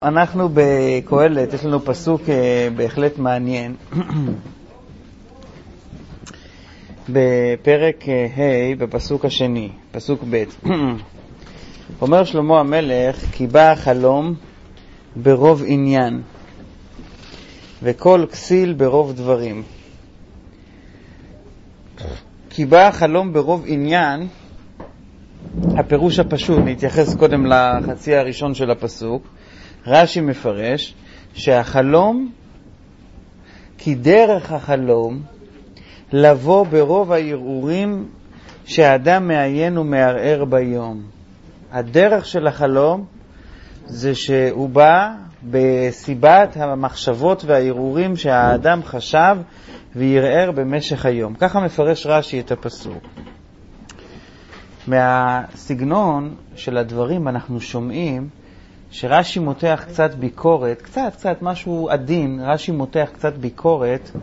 אנחנו בקהלת, יש לנו פסוק בהחלט מעניין. בפרק ה' בפסוק השני, פסוק ב'. אומר שלמה המלך, כי בא החלום ברוב עניין, וכל כסיל ברוב דברים. כי בא החלום ברוב עניין, הפירוש הפשוט, נתייחס קודם לחצי הראשון של הפסוק. רש"י מפרש שהחלום, כי דרך החלום לבוא ברוב הערעורים שהאדם מעיין ומערער ביום. הדרך של החלום זה שהוא בא בסיבת המחשבות והערעורים שהאדם חשב וערער במשך היום. ככה מפרש רש"י את הפסוק. מהסגנון של הדברים אנחנו שומעים שרש"י מותח קצת ביקורת, קצת משהו עדין, רש"י מותח קצת ביקורת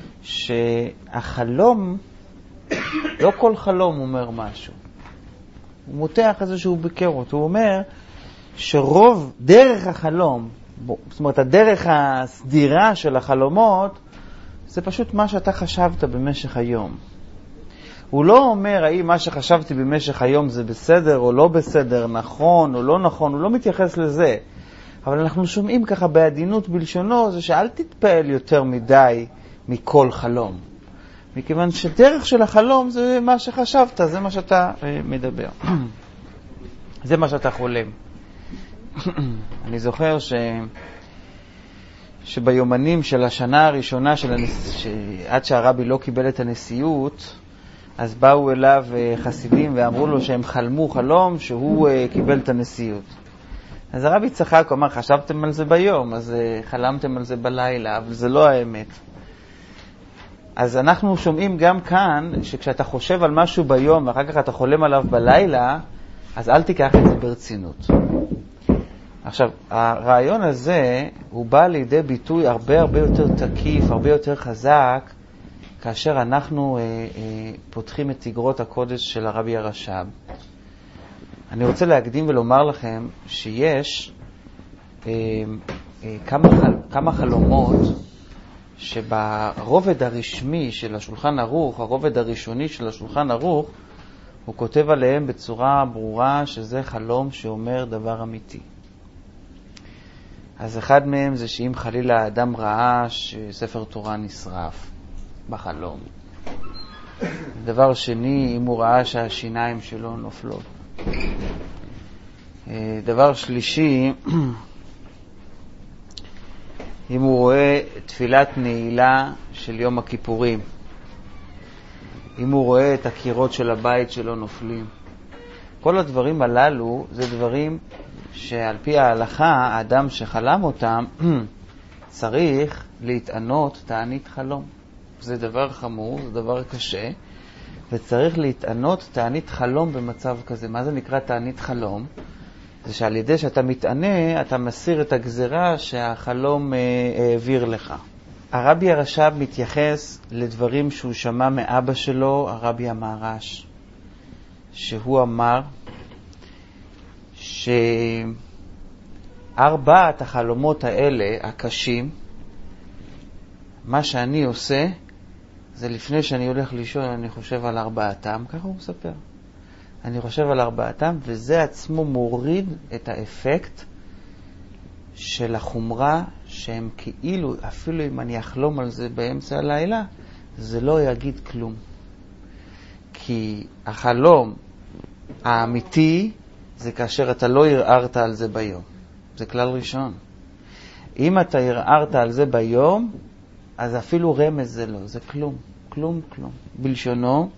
שהחלום, לא כל חלום אומר משהו. הוא מותח איזשהו ביקורת, הוא אומר שרוב דרך החלום, זאת אומרת הדרך הסדירה של החלומות, זה פשוט מה שאתה חשבת במשך היום. הוא לא אומר האם מה שחשבתי במשך היום זה בסדר או לא בסדר, נכון או לא נכון, הוא לא מתייחס לזה. אבל אנחנו שומעים ככה בעדינות בלשונו, זה שאל תתפעל יותר מדי מכל חלום. מכיוון שדרך של החלום זה מה שחשבת, זה מה שאתה מדבר. זה מה שאתה חולם. אני זוכר שביומנים של השנה הראשונה, עד שהרבי לא קיבל את הנשיאות, אז באו אליו חסידים ואמרו לו שהם חלמו חלום שהוא קיבל את הנשיאות. אז הרבי צחק, הוא אמר, חשבתם על זה ביום, אז חלמתם על זה בלילה, אבל זה לא האמת. אז אנחנו שומעים גם כאן, שכשאתה חושב על משהו ביום ואחר כך אתה חולם עליו בלילה, אז אל תיקח את זה ברצינות. עכשיו, הרעיון הזה הוא בא לידי ביטוי הרבה יותר תקיף, הרבה יותר חזק, כאשר אנחנו פותחים את תגרות הקודש של הרבי הרש"ב. אני רוצה להקדים ולומר לכם שיש כמה חלומות שברובד הרשמי של השולחן ערוך, הרובד הראשוני של השולחן ערוך, הוא כותב עליהם בצורה ברורה שזה חלום שאומר דבר אמיתי. אז אחד מהם זה שאם חלילה האדם ראה שספר תורה נשרף בחלום. דבר שני, אם הוא ראה שהשיניים שלו נופלות. דבר שלישי, אם הוא רואה תפילת נעילה של יום הכיפורים. אם הוא רואה את הקירות של הבית שלו נופלים. כל הדברים הללו זה דברים שעל פי ההלכה, האדם שחלם אותם צריך להתענות תענית חלום. זה דבר חמור, זה דבר קשה, וצריך להתענות תענית חלום במצב כזה. מה זה נקרא תענית חלום? זה שעל ידי שאתה מתענה, אתה מסיר את הגזרה שהחלום העביר לך. הרבי הרש"ב מתייחס לדברים שהוא שמע מאבא שלו, הרבי המהר"ש, שהוא אמר שארבעת החלומות האלה, הקשים, מה שאני עושה, זה לפני שאני הולך לישון, אני חושב על ארבעתם, ככה הוא מספר. אני חושב על ארבעתם, וזה עצמו מוריד את האפקט של החומרה, שהם כאילו, אפילו אם אני אחלום על זה באמצע הלילה, זה לא יגיד כלום. כי החלום האמיתי, זה כאשר אתה לא הרערת על זה ביום. זה כלל ראשון. אם אתה הרערת על זה ביום, אז אפילו רמז זה לא, זה כלום. בלשונו,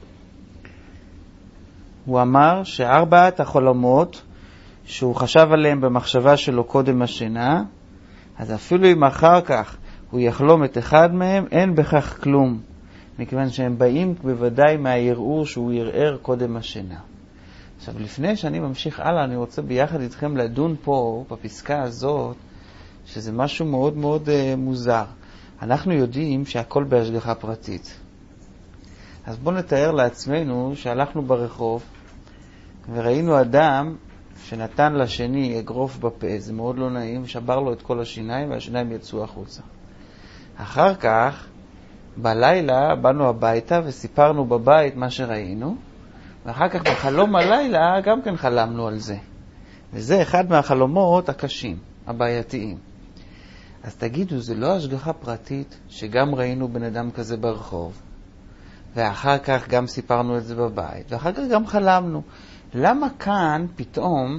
הוא אמר שארבעת החלומות שהוא חשב עליהם במחשבה שלו קודם השינה, אז אפילו אם אחר כך הוא יחלום את אחד מהם, אין בכך כלום, מכיוון שהם באים בוודאי מהערעור שהוא ירער קודם השינה. עכשיו, לפני שאני ממשיך הלאה, אני רוצה ביחד איתכם לדון פה, בפסקה הזאת, שזה משהו מאוד מאוד מוזר. אנחנו יודעים שהכל בהשגחה פרטית. אז בואו נתאר לעצמנו שהלכנו ברחוב וראינו אדם שנתן לשני אגרוף בפה, זה מאוד לא נעים, שבר לו את כל השיניים והשיניים יצאו החוצה. אחר כך, בלילה באנו הביתה וסיפרנו בבית מה שראינו, ואחר כך בחלום הלילה גם כן חלמנו על זה. וזה אחד מהחלומות הקשים, הבעייתיים. אז תגידו, זה לא השגחה פרטית שגם ראינו בן אדם כזה ברחוב, ואחר כך גם סיפרנו את זה בבית, ואחר כך גם חלמנו. למה כאן פתאום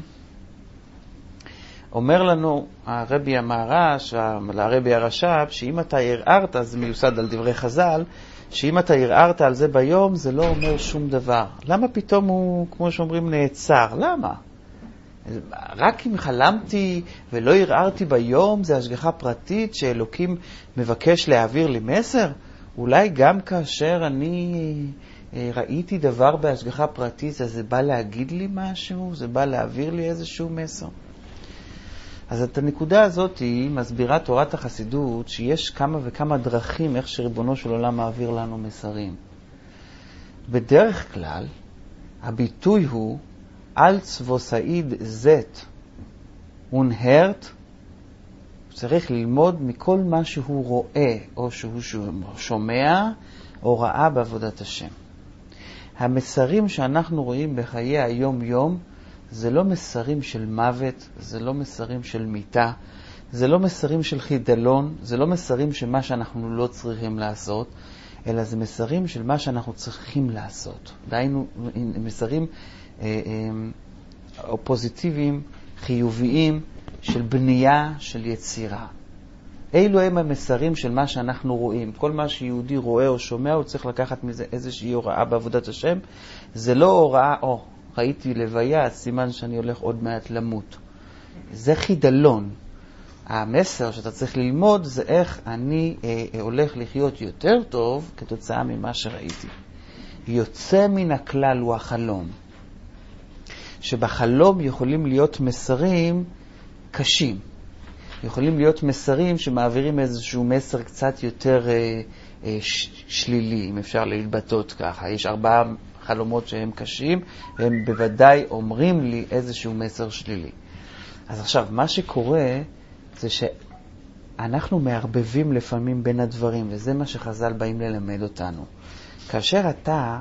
אומר לנו הרבי המהר"ש, הרבי הרש"ב, שאם אתה ערערת, זה מיוסד על דברי חז"ל, שאם אתה ערערת על זה ביום, זה לא אומר שום דבר. למה פתאום הוא, כמו שאומרים, נעצר? למה? רק אם חלמתי ולא ערערתי ביום, זה השגחה פרטית שאלוקים מבקש להעביר לי מסר? אולי גם כאשר אני ראיתי דבר בהשגחה פרטית, אז זה בא להגיד לי משהו? זה בא להעביר לי איזשהו מסר? אז את הנקודה הזאת היא מסבירה תורת החסידות, שיש כמה וכמה דרכים איך שריבונו של עולם מעביר לנו מסרים. בדרך כלל, הביטוי הוא, als was Said zet unhört, צריך ללמוד מכל מה שהוא רואה, או שהוא שומע, או ראה בעבודת השם. המסרים שאנחנו רואים בחיי היום-יום, זה לא מסרים של מוות, זה לא מסרים של מיטה, זה לא מסרים של חידלון, זה לא מסרים של מה שאנחנו לא צריכים לעשות, אלא זה מסרים של מה שאנחנו צריכים לעשות. דהיינו, מסרים פוזיטיביים, חיוביים, של בנייה, של יצירה. אילו הם המסרים של מה שאנחנו רואים. כל מה שיהודי רואה או שומע, הוא צריך לקחת מזה איזושהי הוראה בעבודת השם. זה לא הוראה, ראיתי לוויה, סימן שאני הולך עוד מעט למות. זה חידלון. המסר שאתה צריך ללמוד זה איך אני הולך לחיות יותר טוב כתוצאה ממה שראיתי. יוצא מן הכלל הוא החלום. שבחלום יכולים להיות מסרים קשים. יכולים להיות מסרים שמעבירים איזשהו מסר קצת יותר שלילי, אם אפשר להתבטאות ככה. יש 4 חלומות שהם קשים, והם בוודאי אומרים לי איזשהו מסר שלילי. אז עכשיו, מה שקורה זה שאנחנו מערבבים לפעמים בין הדברים, וזה מה שחז"ל באים ללמד אותנו. כאשר אתה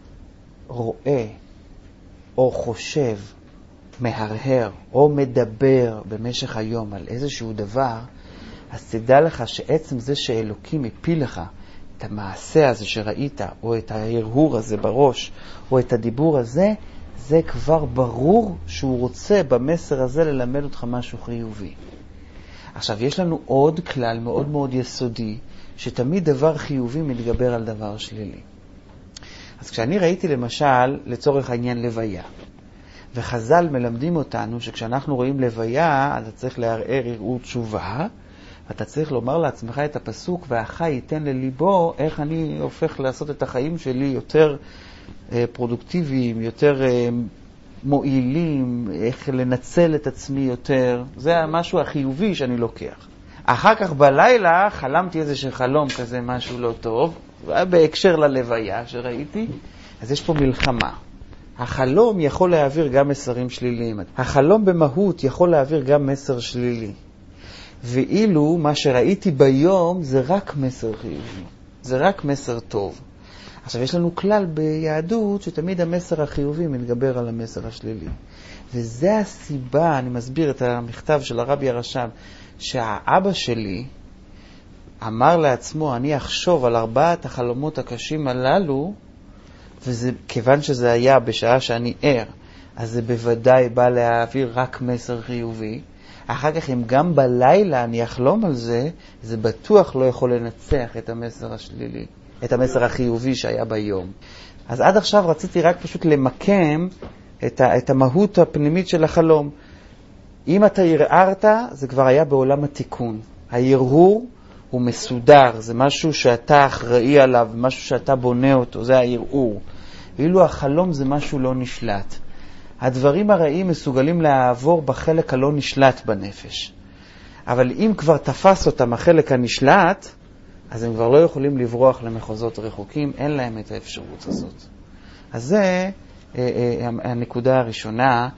רואה או חושב, מהרהר או מדבר במשך היום על איזשהו דבר, אז תדע לך שעצם זה שאלוקים הפיל לך את המעשה הזה שראית, או את ההרהור הזה בראש, או את הדיבור הזה, זה כבר ברור שהוא רוצה במסר הזה ללמד אותך משהו חיובי. עכשיו, יש לנו עוד כלל מאוד מאוד יסודי, שתמיד דבר חיובי מתגבר על דבר שלילי. אז כשאני ראיתי למשל, לצורך העניין לוויה, וחז"ל מלמדים אותנו שכשאנחנו רואים לוויה, אז אתה צריך לערער ערעור תשובה, ואתה צריך לומר לעצמך את הפסוק, והחי ייתן לליבו, איך אני הופך לעשות את החיים שלי יותר פרודוקטיביים, יותר מועילים, איך לנצל את עצמי יותר. זה המשהו החיובי שאני לוקח. אחר כך בלילה חלמתי איזה חלום כזה, משהו לא טוב, בהקשר ללוויה שראיתי, אז יש פה מלחמה. החלום יכול להעביר גם מסרים שליליים. החלום במהות יכול להעביר גם מסר שלילי. ואילו מה שראיתי ביום זה רק מסר חיובי. זה רק מסר טוב. עכשיו יש לנו כלל ביהדות שתמיד המסר החיובי מתגבר על המסר השלילי. וזה הסיבה, אני מסביר את המכתב של הרבי הרש"ב, שהאבא שלי אמר לעצמו, אני אחשוב על 4 החלומות הקשים הללו, וזה, כיוון שזה היה בשעה שאני ער, אז זה בוודאי בא להעביר רק מסר חיובי. אחר כך אם גם בלילה אני אחלום על זה, זה בטוח לא יכול לנצח את המסר השלילי, את המסר החיובי שהיה ביום. אז עד עכשיו רציתי רק פשוט למקם את המהות הפנימית של החלום. אם אתה ערערת, זה כבר היה בעולם התיקון. הערעור הוא מסודר, זה משהו שאתה אחראי עליו, משהו שאתה בונה אותו, זה הערעור. ואילו החלום זה משהו לא נשלט. הדברים הרעים מסוגלים לעבור בחלק הלא נשלט בנפש. אבל אם כבר תפס אותם החלק הנשלט, אז הם כבר לא יכולים לברוח למחוזות רחוקים, אין להם את האפשרות הזאת. אז זה הנקודה הראשונה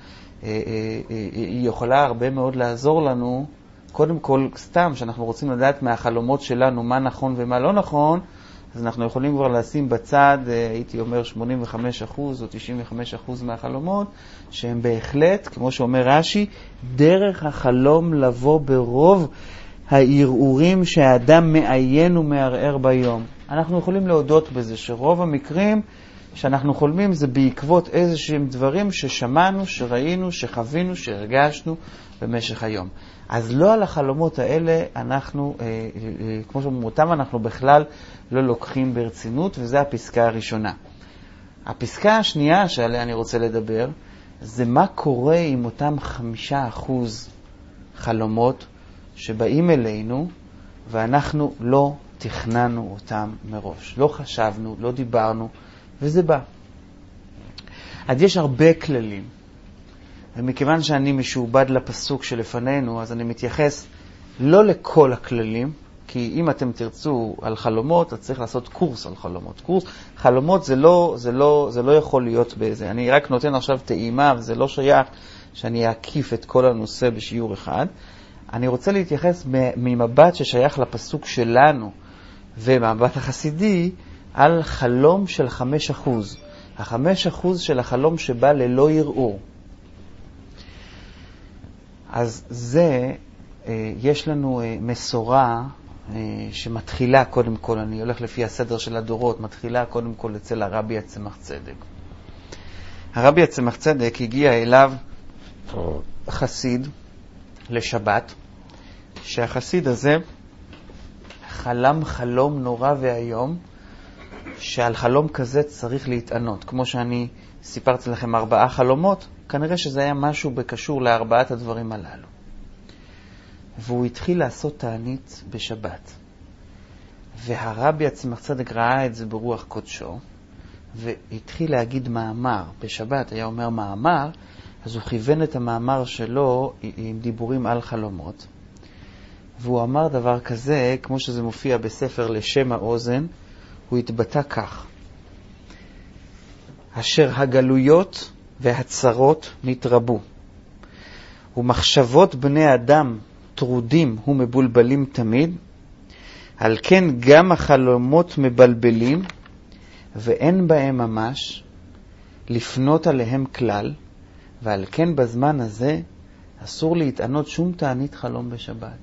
היא יכולה הרבה מאוד לעזור לנו, קודם כל סתם שאנחנו רוצים לדעת מהחלומות שלנו מה נכון ומה לא נכון, אז אנחנו יכולים כבר לשים בצד, הייתי אומר 85% או 95% מהחלומות, שהם בהחלט, כמו שאומר רש"י, דרך החלום לבוא ברוב הערעורים שהאדם מעיין ומערער ביום. אנחנו יכולים להודות בזה שרוב המקרים שאנחנו חולמים זה בעקבות איזשהם דברים ששמענו, שראינו, שחווינו, שהרגשנו במשך היום. אז לא על החלומות האלה אנחנו, כמו שאומרים אותם, אנחנו בכלל לא לוקחים ברצינות, וזו הפסקה הראשונה. הפסקה השנייה שעליה אני רוצה לדבר, זה מה קורה עם אותם 5% חלומות שבאים אלינו, ואנחנו לא תכננו אותם מראש. לא חשבנו, לא דיברנו, וזה בא. אז יש הרבה כללים. ומכיוון שאני משועבד לפסוק שלפנינו, אז אני מתייחס לא לכל הכללים, כי אם אתם תרצו על חלומות, אז צריך לעשות קורס על חלומות. חלומות זה לא יכול להיות בזה. אני רק נותן עכשיו טעימה, וזה לא שייך שאני אקיף את כל הנושא בשיעור אחד. אני רוצה להתייחס ממבט ששייך לפסוק שלנו, ומבט החסידי, על חלום של 5%. 5% של החלום שבא ללא ערעור. אז זה, יש לנו מסורה שמתחילה קודם כל, אני הולך לפי הסדר של הדורות, מתחילה קודם כל אצל הרבי הצמח צדק. הרבי הצמח צדק הגיע אליו חסיד לשבת, שהחסיד הזה חלם חלום נורא והיום, שעל חלום כזה צריך להתענות. כמו שאני סיפרתי לכם 4 חלומות, כנראה שזה היה משהו בקשור ל4 הדברים הללו. והוא התחיל לעשות תענית בשבת. והרבי הצמח צדק ראה את זה ברוח קודשו, והתחיל להגיד מאמר. בשבת היה אומר מאמר, אז הוא כיוון את המאמר שלו עם דיבורים על חלומות. והוא אמר דבר כזה, כמו שזה מופיע בספר לשם האוזן, הוא התבטא כך: אשר הגלויות והצרות נתרבו, ומחשבות בני אדם טרודים ומבולבלים תמיד, על כן גם החלומות מבלבלים, ואין בהם ממש לפנות עליהם כלל, ועל כן בזמן הזה אסור להתענות שום תענית חלום בשבת.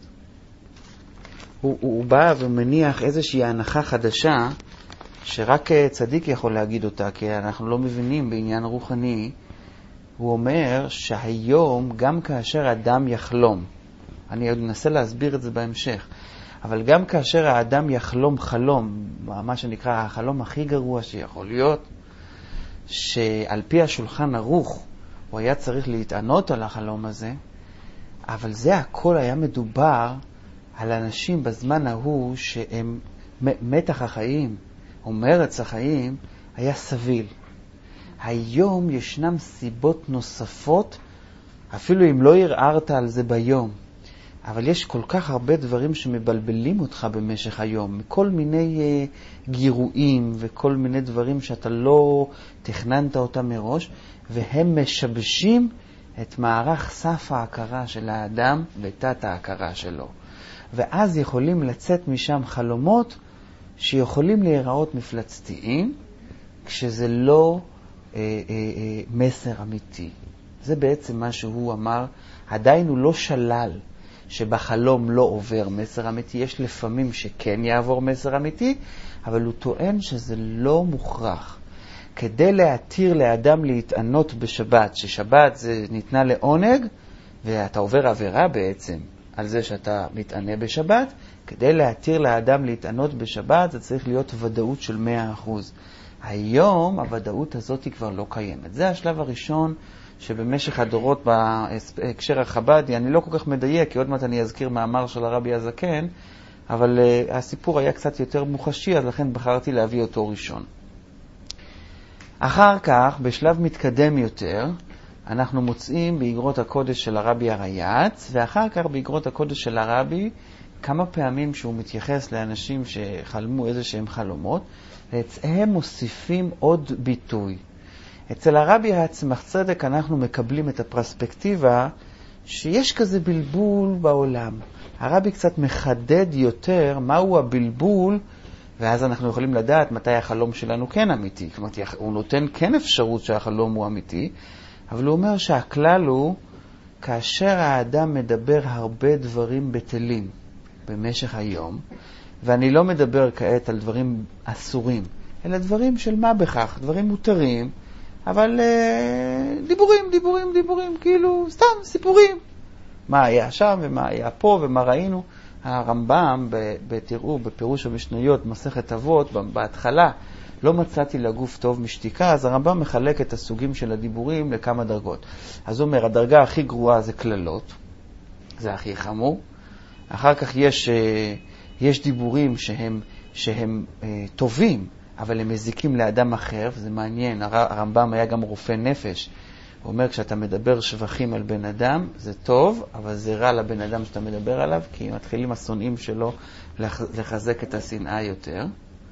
הוא בא ומניח איזושהי הנחה חדשה, שרק צדיק יכול להגיד אותה, כי אנחנו לא מבינים בעניין רוחני. הוא אומר שהיום, גם כאשר אדם יחלום, אני עוד אנסה להסביר את זה בהמשך, אבל גם כאשר האדם יחלום חלום, מה שנקרא החלום הכי גרוע שיכול להיות, שעל פי השולחן ערוך הוא היה צריך להתענות על החלום הזה, אבל זה הכל היה מדובר על אנשים בזמן ההוא שהם מתח החיים או מרץ החיים היה סביל. היום ישנם סיבות נוספות, אפילו אם לא ערערת על זה ביום, אבל יש כל כך הרבה דברים שמבלבלים אותך במשך היום, מכל מיני גירויים וכל מיני דברים שאתה לא תכננת אותם מראש, והם משבשים את מערך סף ההכרה של האדם ותת ההכרה שלו. ואז יכולים לצאת משם חלומות שיכולים להיראות מפלצתיים, כשזה לא מסר אמיתי. זה בעצם מה שהוא אמר. עדיין הוא לא שלל שבחלום לא עובר מסר אמיתי. יש לפעמים שכן יעבור מסר אמיתי, אבל הוא טוען שזה לא מוכרח. כדי להתיר לאדם להתענות בשבת, ששבת זה ניתנה לעונג, ואתה עובר עבירה בעצם על זה שאתה מתענה בשבת, כדי להתיר לאדם להתענות בשבת, זה צריך להיות ודאות של 100%. היום הוודאות הזאת היא כבר לא קיימת. זה השלב הראשון שבמשך הדורות בהקשר החבדי, אני לא כל כך מדייק, כי עוד מעט אני אזכיר מאמר של הרבי הזקן, אבל הסיפור היה קצת יותר מוחשי, אז לכן בחרתי להביא אותו ראשון. אחר כך, בשלב מתקדם יותר, אנחנו מוצאים באגרות הקודש של הרבי הרייץ, ואחר כך באגרות הקודש של הרבי, כמה פעמים שהוא מתייחס לאנשים שחלמו איזה שהם חלומות, הם מוסיפים עוד ביטוי. אצל הרבי הצמח צדק אנחנו מקבלים את הפרספקטיבה שיש כזה בלבול בעולם. הרבי קצת מחדד יותר מהו הבלבול, ואז אנחנו יכולים לדעת מתי החלום שלנו כן אמיתי. כלומר, הוא נותן כן אפשרות שהחלום הוא אמיתי, אבל הוא אומר שהכלל הוא כאשר האדם מדבר הרבה דברים בטלים במשך היום, ואני לא מדבר כעת על דברים אסורים, אלא דברים של מה בכך, דברים מותרים, אבל דיבורים, כאילו סתם סיפורים. מה היה שם ומה היה פה ומה ראינו. הרמב"ם, תראו, בפירוש המשניות, מסכת אבות, בהתחלה, לא מצאתי לגוף טוב משתיקה, אז הרמב"ם מחלק את הסוגים של הדיבורים לכמה דרגות. אז הוא אומר, הדרגה הכי גרועה זה כללות, זה הכי חמור. אחר כך יש דיבורים שהם טובים, אבל הם מזיקים לאדם אחר, וזה מעניין. הרמב"ם היה גם רופא נפש. הוא אומר, כשאתה מדבר שבחים על בן אדם, זה טוב, אבל זה רע לבן אדם שאתה מדבר עליו, כי מתחילים השונאים שלו לחזק את השנאה יותר.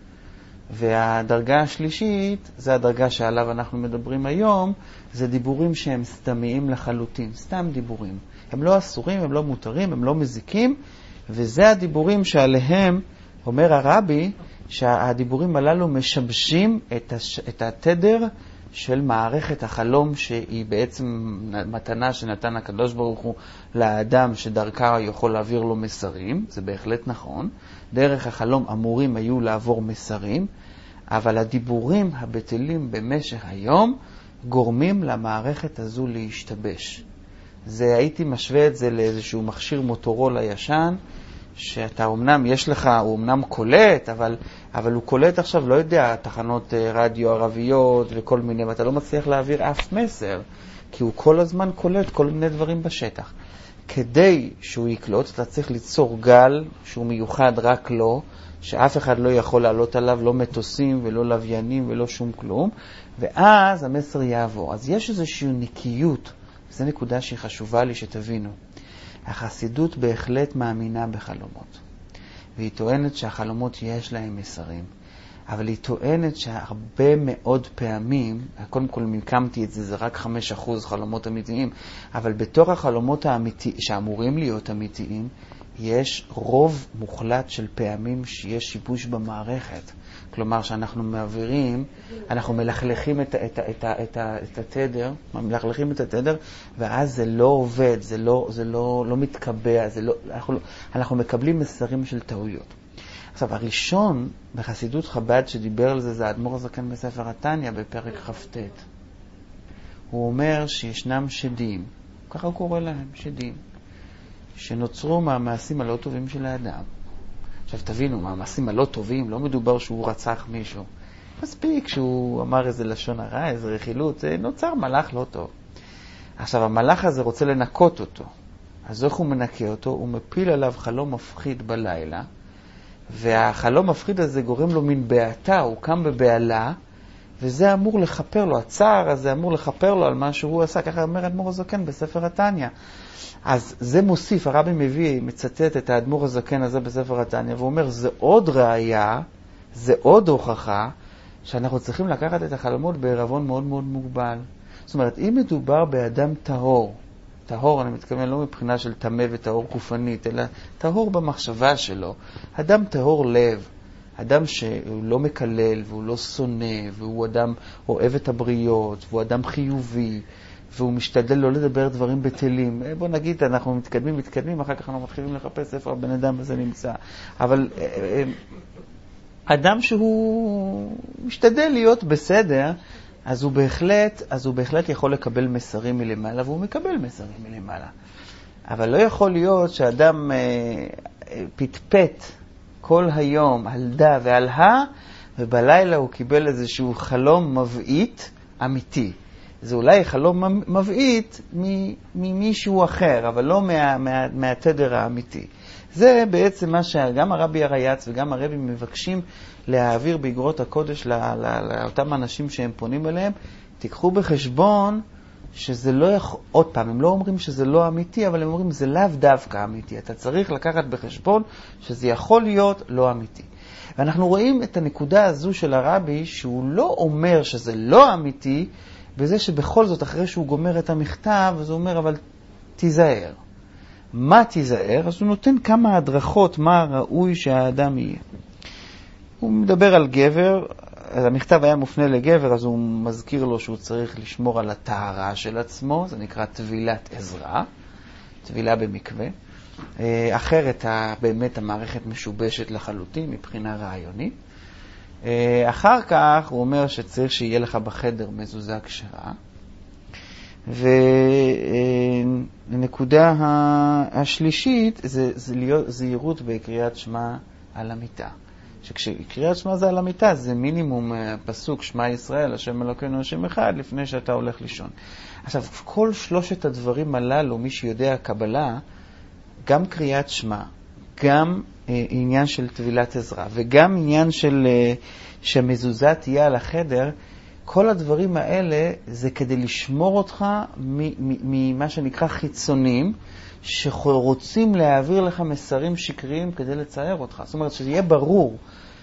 והדרגה השלישית, זה הדרגה שעליו אנחנו מדברים היום, זה דיבורים שהם סתמיים לחלוטין, סתם דיבורים. הם לא אסורים, הם לא מותרים, הם לא מזיקים, וזה הדיבורים שעליהם, אומר הרבי, שהדיבורים הללו משבשים את התדר של מערכת החלום, שהיא בעצם מתנה שנתן הקדוש ברוך הוא לאדם, שדרכה יכול להעביר לו מסרים. זה בהחלט נכון. דרך החלום אמורים היו לעבור מסרים, אבל הדיבורים הבטלים במשך היום גורמים למערכת הזו להשתבש. הייתי משווה את זה לאיזשהו מכשיר מוטורולה ישן, שאתה אומנם יש לך, הוא אומנם קולט, אבל הוא קולט עכשיו, לא יודע, תחנות רדיו ערביות וכל מיני, ואתה לא מצליח להעביר אף מסר, כי הוא כל הזמן קולט כל מיני דברים בשטח. כדי שהוא יקלוט, אתה צריך ליצור גל שהוא מיוחד רק לו, שאף אחד לא יכול לעלות עליו, לא מטוסים ולא לוויינים ולא שום כלום, ואז המסר יעבור. אז יש איזושהי נקיות, וזו נקודה שהיא חשובה לי שתבינו. החסידות בהחלט מאמינה בחלומות, והיא טוענת שהחלומות יש להם מסרים, אבל היא טוענת שהרבה מאוד פעמים, קודם כל מיקמתי את זה, זה רק 5% חלומות אמיתיים, אבל בתוך החלומות האמיתיים, שאמורים להיות אמיתיים, יש רוב מוחלט של פעמים שיש שיבוש במערכת. כלומר שאנחנו מעבירים, אנחנו מלכלכים את התדר, מלכלכים את התדר, ואז זה לא עובד, זה לא מתקבע, אנחנו מקבלים מסרים של טעויות. עכשיו, הראשון בחסידות חב"ד שדיבר על זה, זה האדמו"ר הזקן בספר התניא בפרק כ"ט. הוא אומר שישנם שדים, ככה הוא קורא להם, שדים, שנוצרו מהמעשים הלא טובים של האדם. עכשיו תבינו, מהמעשים הלא טובים, לא מדובר שהוא רצח מישהו. מספיק שהוא אמר איזה לשון הרע, איזה רכילות, נוצר מלאך לא טוב. עכשיו, המלאך הזה רוצה לנקות אותו. אז איך הוא מנקה אותו? הוא מפיל עליו חלום מפחיד בלילה, והחלום מפחיד הזה גורם לו מין בעתה, הוא קם בבעלה, וזה אמור לחפר לו, הצער הזה אמור לחפר לו על מה שהוא עשה, ככה אומר האדמו"ר הזקן בספר התניא. אז זה מוסיף, הרבי מצטט את האדמו"ר הזקן הזה בספר התניא, והוא אומר, זה עוד ראיה, זה עוד הוכחה, שאנחנו צריכים לקחת את החלומות בערבון מאוד מאוד מוגבל. זאת אומרת, אם מדובר באדם טהור, טהור אני מתכוון לא מבחינה של טמא וטהור גופנית, אלא טהור במחשבה שלו, אדם טהור לב, אדם שהוא לא מקלל והוא לא שונא, והוא אדם אוהב את הבריות, והוא אדם חיובי, והוא משתדל לא לדבר דברים בטלים. בוא נגיד, אנחנו מתקדמים, אחר כך אנחנו מתחילים לחפש איפה הבן אדם הזה נמצא. אבל אדם שהוא משתדל להיות בסדר, אז הוא בהחלט יכול לקבל מסרים מלמעלה, והוא מקבל מסרים מלמעלה. אבל לא יכול להיות שאדם פטפט כל היום על דה ועל ובלילה הוא קיבל איזשהו חלום מבעית אמיתי. זה אולי חלום מבעית ממישהו אחר, אבל לא מהתדר האמיתי. זה בעצם מה שגם הרבי הרייץ וגם הרבי מבקשים להעביר באגרות הקודש לאותם אנשים שהם פונים אליהם. תיקחו בחשבון שזה לא יכול, עוד פעם, הם לא אומרים שזה לא אמיתי, אבל הם אומרים זה לאו דווקא אמיתי. אתה צריך לקחת בחשבון שזה יכול להיות לא אמיתי. ואנחנו רואים את הנקודה הזו של הרבי, שהוא לא אומר שזה לא אמיתי, בזה שבכל זאת, אחרי שהוא גומר את המכתב, אז הוא אומר, אבל תיזהר. מה תיזהר? אז הוא נותן כמה הדרכות, מה ראוי שהאדם יהיה. הוא מדבר על גבר, אז המכתב היה מופנה לגבר, אז הוא מזכיר לו שהוא צריך לשמור על הטהרה של עצמו, זה נקרא טבילת עזרה, טבילה במקווה. אחרת באמת המערכת משובשת לחלוטין מבחינה רעיונית. אחר כך הוא אומר שצריך שיהיה לך בחדר מזוזה כשרה. ונקודה השלישית זה להיות זהירות בקריאת שמע על המיטה. שכשקריאת שמע זה על המיטה זה מינימום פסוק שמע ישראל, השם אלוקינו השם אחד, לפני שאתה הולך לישון. עכשיו, כל שלושת הדברים הללו, מי שיודע קבלה, גם קריאת שמע, גם עניין של טבילת עזרה, וגם עניין של שמזוזה תהיה על החדר, כל הדברים האלה זה כדי לשמור אותך ממה שנקרא חיצונים, שרוצים להעביר לך מסרים שקריים כדי לצייר אותך. זאת אומרת, שזה יהיה ברור.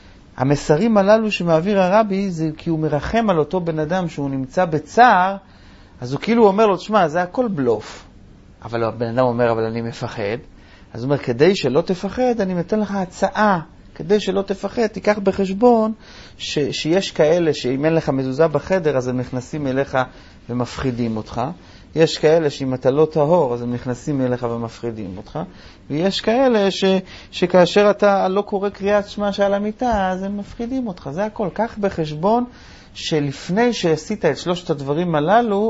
המסרים הללו שמעביר הרבי, זה כי הוא מרחם על אותו בן אדם שהוא נמצא בצער, אז הוא כאילו אומר לו, תשמע, זה הכל בלוף. אבל הבן אדם אומר, אבל אני מפחד. אז הוא אומר, כדי שלא תפחד, אני נותן לך הצעה. כדי שלא תפחד, תיקח בחשבון שיש כאלה שאם אין לך מזוזה בחדר, אז הם נכנסים אליך ומפחידים אותך. יש כאלה שאם אתה לא טהור, אז הם נכנסים אליך ומפחידים אותך. ויש כאלה שכאשר אתה לא קורא קריאת שמע שעל המיטה, אז הם מפחידים אותך. זה הכל. קח בחשבון שלפני שעשית את שלושת הדברים הללו,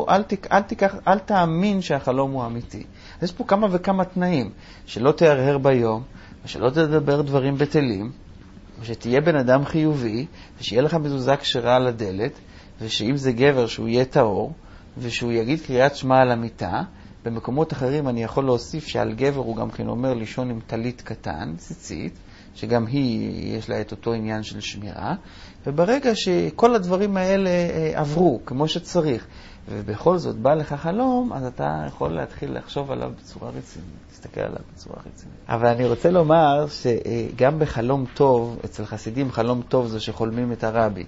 אל תאמין שהחלום הוא אמיתי. אז יש פה כמה וכמה תנאים. שלא תהרהר ביום, ושלא תדבר דברים בטלים, ושתהיה בן אדם חיובי, ושיהיה לך מזוזה כשרה על הדלת, ושאם זה גבר שהוא יהיה טהור, ושהוא יגיד קריאת שמע על המיטה. במקומות אחרים אני יכול להוסיף שעל גבר הוא גם כן אומר לישון עם טלית קטן, ציצית, שגם היא יש לה את אותו עניין של שמירה, וברגע שכל הדברים האלה עברו כמו שצריך, ובכל זאת בא לך חלום, אז אתה יכול להתחיל לחשוב עליו בצורה רצינית, תסתכל עליו בצורה רצינית. אבל אני רוצה לומר שגם בחלום טוב, אצל חסידים חלום טוב זה שחולמים את הרבי.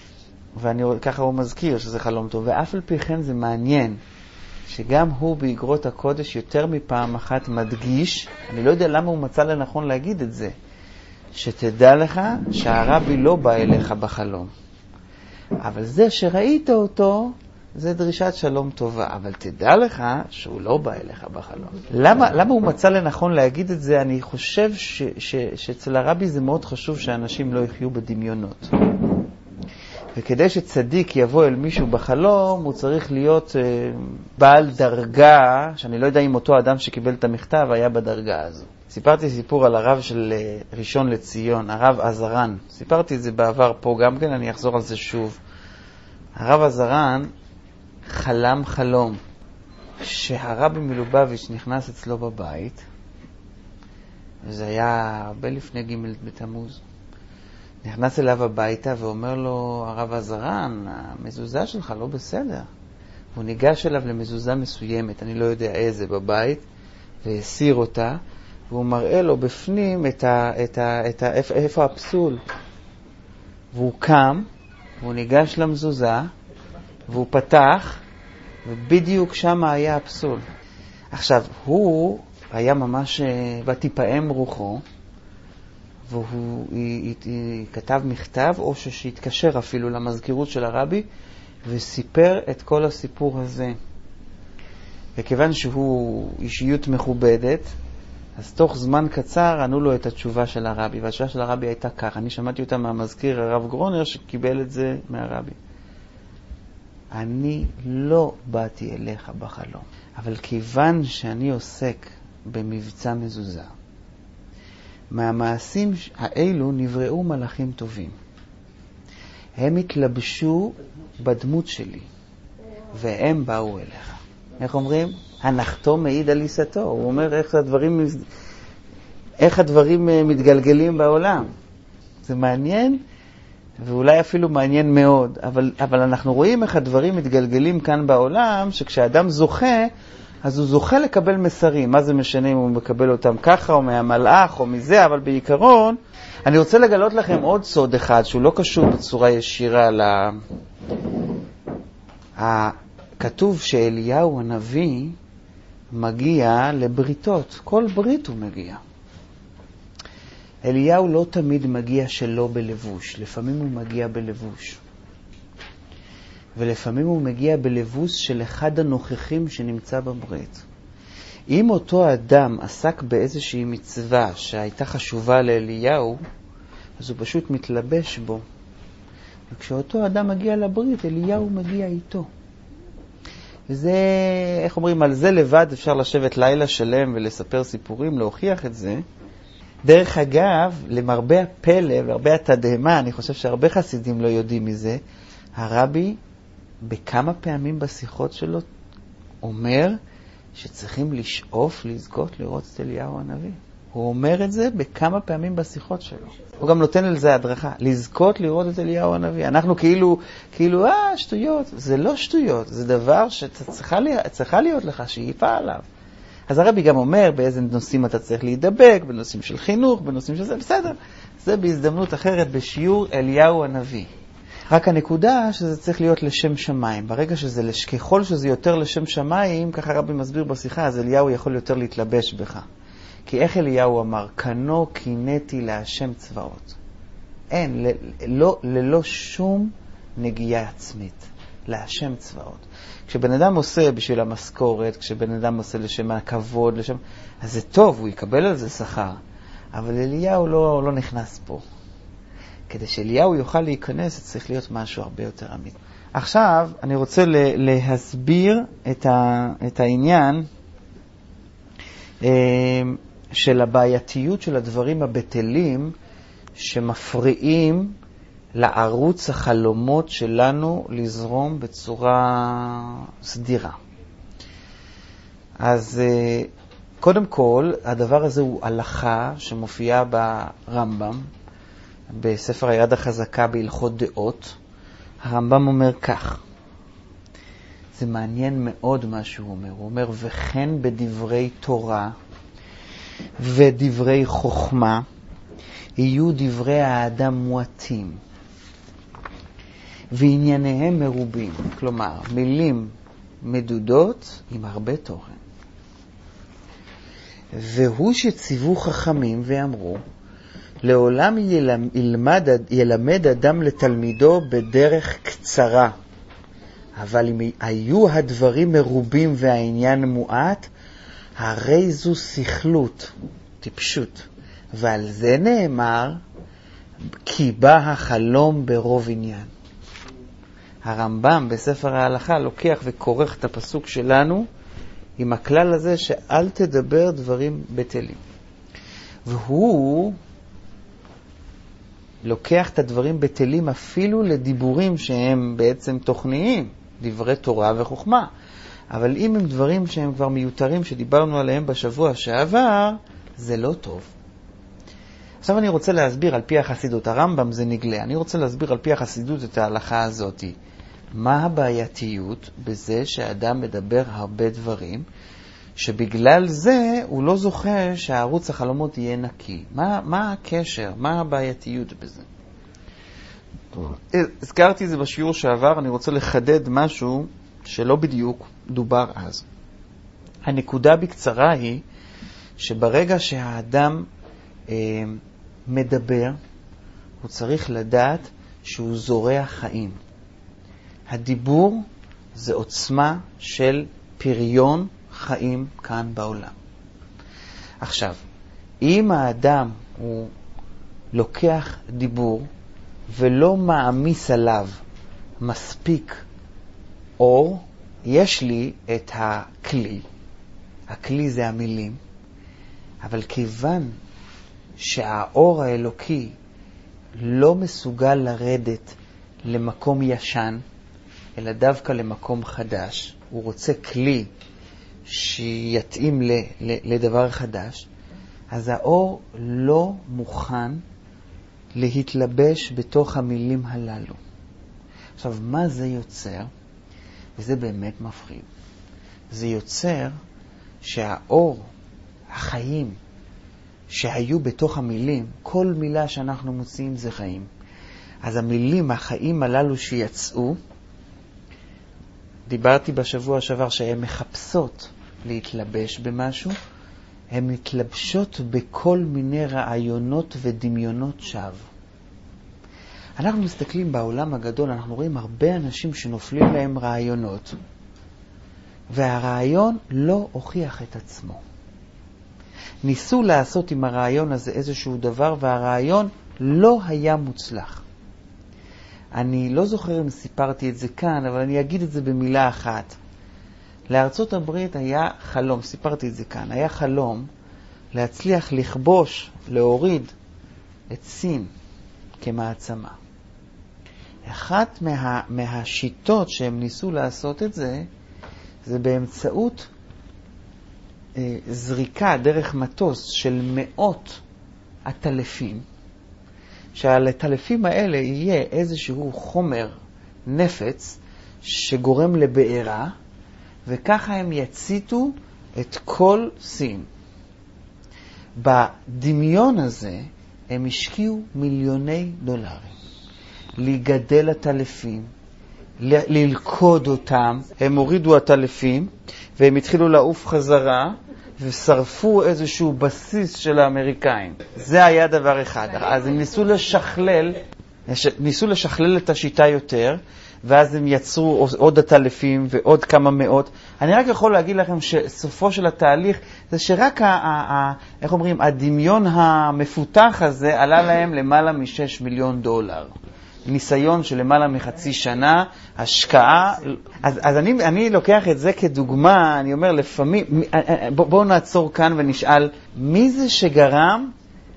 וככה הוא מזכיר שזה חלום טוב, ואף על פי כן זה מעניין שגם הוא באגרות הקודש יותר מפעם אחת מדגיש, אני לא יודע למה הוא מצא לנכון להגיד את זה, שתדע לך שהרבי לא בא אליך בחלום. אבל זה שראית אותו, זה דרישת שלום טובה, אבל תדע לך שהוא לא בא אליך בחלום. למה הוא מצא לנכון להגיד את זה? אני חושב שאצל הרבי זה מאוד חשוב שאנשים לא יחיו בדמיונות. וכדי שצדיק יבוא אל מישהו בחלום, הוא צריך להיות בעל דרגה, שאני לא יודע אם אותו אדם שקיבל את המכתב היה בדרגה הזו. סיפרתי סיפור על הרב של ראשון לציון, הרב עזרן. סיפרתי את זה בעבר פה גם כן, אני אחזור על זה שוב. הרב עזרן חלם חלום שהרבי מלובביץ' נכנס אצלו בבית, וזה היה הרבה לפני ג' בתמוז. נכנס אליו הביתה ואומר לו, הרב עזרן, המזוזה שלך לא בסדר. הוא ניגש אליו למזוזה מסוימת, אני לא יודע איזה, בבית, והסיר אותה, והוא מראה לו בפנים איפה הפסול. והוא קם, והוא ניגש למזוזה, והוא פתח, ובדיוק שם היה הפסול. עכשיו, הוא היה ממש בתיפעם רוחו, והוא כתב מכתב, או שהתקשר אפילו למזכירות של הרבי, וסיפר את כל הסיפור הזה. וכיוון שהוא אישיות מכובדת, אז תוך זמן קצר ענו לו את התשובה של הרבי, והתשובה של הרבי הייתה כך, אני שמעתי אותה מהמזכיר הרב גרונר שקיבל את זה מהרבי. אני לא באתי אליך בחלום, אבל כיוון שאני עוסק במבצע מזוזה, מהמעשים האלו נבראו מלאכים טובים. הם התלבשו בדמות שלי, והם באו אליך. איך אומרים? הנחתו מעיד על עיסתו. הוא אומר איך הדברים מתגלגלים בעולם. זה מעניין, ואולי אפילו מעניין מאוד, אבל אנחנו רואים איך הדברים מתגלגלים כאן בעולם, שכשאדם זוכה, אז הוא זוכה לקבל מסרים. מה זה משנה אם הוא מקבל אותם ככה, או מהמלאך, או מזה, אבל בעיקרון, אני רוצה לגלות לכם עוד סוד אחד, שהוא לא קשור בצורה ישירה כתוב שאליהו הנביא מגיע לבריתות, כל ברית הוא מגיע. אליהו לא תמיד מגיע שלא בלבוש, לפעמים הוא מגיע בלבוש. ולפעמים הוא מגיע בלבוש של אחד הנוכחים שנמצא בברית. אם אותו אדם עסק באיזושהי מצווה שהייתה חשובה לאליהו, אז הוא פשוט מתלבש בו. וכשאותו אדם מגיע לברית, אליהו מגיע איתו. וזה, איך אומרים, על זה לבד אפשר לשבת לילה שלם ולספר סיפורים, להוכיח את זה. דרך אגב, למרבה הפלא והרבה התדהמה, אני חושב שהרבה חסידים לא יודעים מזה, הרבי בכמה פעמים בשיחות שלו אומר שצריכים לשאוף, לזכות לראות את אליהו הנביא. הוא אומר את זה בכמה פעמים בשיחות שלו. הוא גם נותן על זה הדרכה, לזכות לראות את אליהו הנביא. אנחנו כאילו, שטויות. זה לא שטויות, זה דבר שצריכה להיות לך שאיפה עליו. אז הרבי גם אומר באיזה נושאים אתה צריך להידבק, בנושאים של חינוך, בנושאים של זה, בסדר. זה בהזדמנות אחרת בשיעור אליהו הנביא. רק הנקודה שזה צריך להיות לשם שמיים. ברגע ככל שזה יותר לשם שמיים, ככה הרבי מסביר בשיחה, אז אליהו יכול יותר להתלבש בך. כי איך אליהו אמר? קנו קינאתי להשם צבאות. אין, ללא שום נגיעה עצמית. להשם צבאות. כשבן אדם עושה בשביל המשכורת, כשבן אדם עושה לשם הכבוד, אז זה טוב, הוא יקבל על זה שכר. אבל אליהו לא נכנס פה. כדי שאליהו יוכל להיכנס, צריך להיות משהו הרבה יותר אמיתי. עכשיו, אני רוצה להסביר את העניין של הבעייתיות של הדברים הבטלים שמפריעים לערוץ החלומות שלנו לזרום בצורה סדירה. אז קודם כל, הדבר הזה הוא הלכה שמופיעה ברמב"ם, בספר היד החזקה בהלכות דעות. הרמב"ם אומר כך, זה מעניין מאוד מה שהוא אומר. הוא אומר, וכן בדברי תורה ודברי חוכמה יהיו דברי האדם מועטים וענייניהם מרובים. כלומר, מילים מדודות עם הרבה תוכן. והוא שציוו חכמים ואמרו, לעולם ילמד אדם לתלמידו בדרך קצרה, אבל אם היו הדברים מרובים והעניין מועט, הרי זו שכלות, טיפשות. ועל זה נאמר, כי בא החלום ברוב עניין. הרמב"ם בספר ההלכה לוקח וכורך את הפסוק שלנו עם הכלל הזה שאל תדבר דברים בטלים. והוא לוקח את הדברים בטלים אפילו לדיבורים שהם בעצם תוכניים, דברי תורה וחוכמה. אבל אם הם דברים שהם כבר מיותרים שדיברנו עליהם בשבוע שעבר, זה לא טוב. עכשיו אני רוצה להסביר על פי החסידות. הרמב"ם זה נגלה. אני רוצה להסביר על פי החסידות את ההלכה הזאת. מה הבעייתיות בזה שהאדם מדבר הרבה דברים, שבגלל זה הוא לא זוכה שהערוץ החלומות יהיה נקי. מה הקשר? מה הבעייתיות בזה? הזכרתי זה בשיעור שעבר, אני רוצה לחדד משהו שלא בדיוק דובר אז. הנקודה בקצרה היא שברגע שהאדם מדבר, הוא צריך לדעת שהוא זורע חיים. הדיבור זה עוצמה של פריון חיים כאן בעולם. עכשיו, אם האדם הוא לוקח דיבור ולא מעמיס עליו מספיק אור, יש לי את הכלי. הכלי זה המילים, אבל כיוון שהאור האלוקי לא מסוגל לרדת למקום ישן, אלא דווקא למקום חדש, הוא רוצה כלי שיתאים לדבר חדש, אז האור לא מוכן להתלבש בתוך המילים הללו. עכשיו, מה זה יוצר? וזה באמת מפחיד. זה יוצר שהאור, החיים שהיו בתוך המילים, כל מילה שאנחנו מוצאים זה חיים. אז המילים, החיים הללו שיצאו, דיברתי בשבוע שעבר שהן מחפשות להתלבש במשהו, הן מתלבשות בכל מיני רעיונות ודמיונות שווא. אנחנו מסתכלים בעולם הגדול, אנחנו רואים הרבה אנשים שנופלים להם רעיונות, והרעיון לא הוכיח את עצמו. ניסו לעשות עם הרעיון הזה איזשהו דבר, והרעיון לא היה מוצלח. אני לא זוכר אם סיפרתי את זה כאן, אבל אני אגיד את זה במילה אחת. לארצות הברית היה חלום, סיפרתי את זה כאן, היה חלום להצליח לכבוש, להוריד את סין כמעצמה. אחת מהשיטות שהם ניסו לעשות את זה, זה באמצעות זריקה דרך מטוס של מאות עטלפים, שעל הטלפים האלה יהיה איזשהו חומר נפץ שגורם לבעירה, וככה הם יציתו את כל סין. בדמיון הזה הם השקיעו מיליוני דולרים. לגדל הטלפים, ללכוד אותם. הם הורידו הטלפים והם התחילו לעוף חזרה ושרפו איזשהו בסיס של האמריקאים. זה היה דבר אחד. אז הם ניסו לשכלל את השיטה יותר, ואז הם יצרו עוד הטלפים ועוד כמה מאות. אני רק יכול להגיד לכם שסופו של התהליך זה שרק איך אומרים, הדמיון המפותח הזה עלה להם למעלה $6 מיליון. ניסיון של למעלה מחצי שנה, השקעה. אז אני לוקח את זה כדוגמה, אני אומר לפעמים, בואו נעצור כאן ונשאל, מי זה שגרם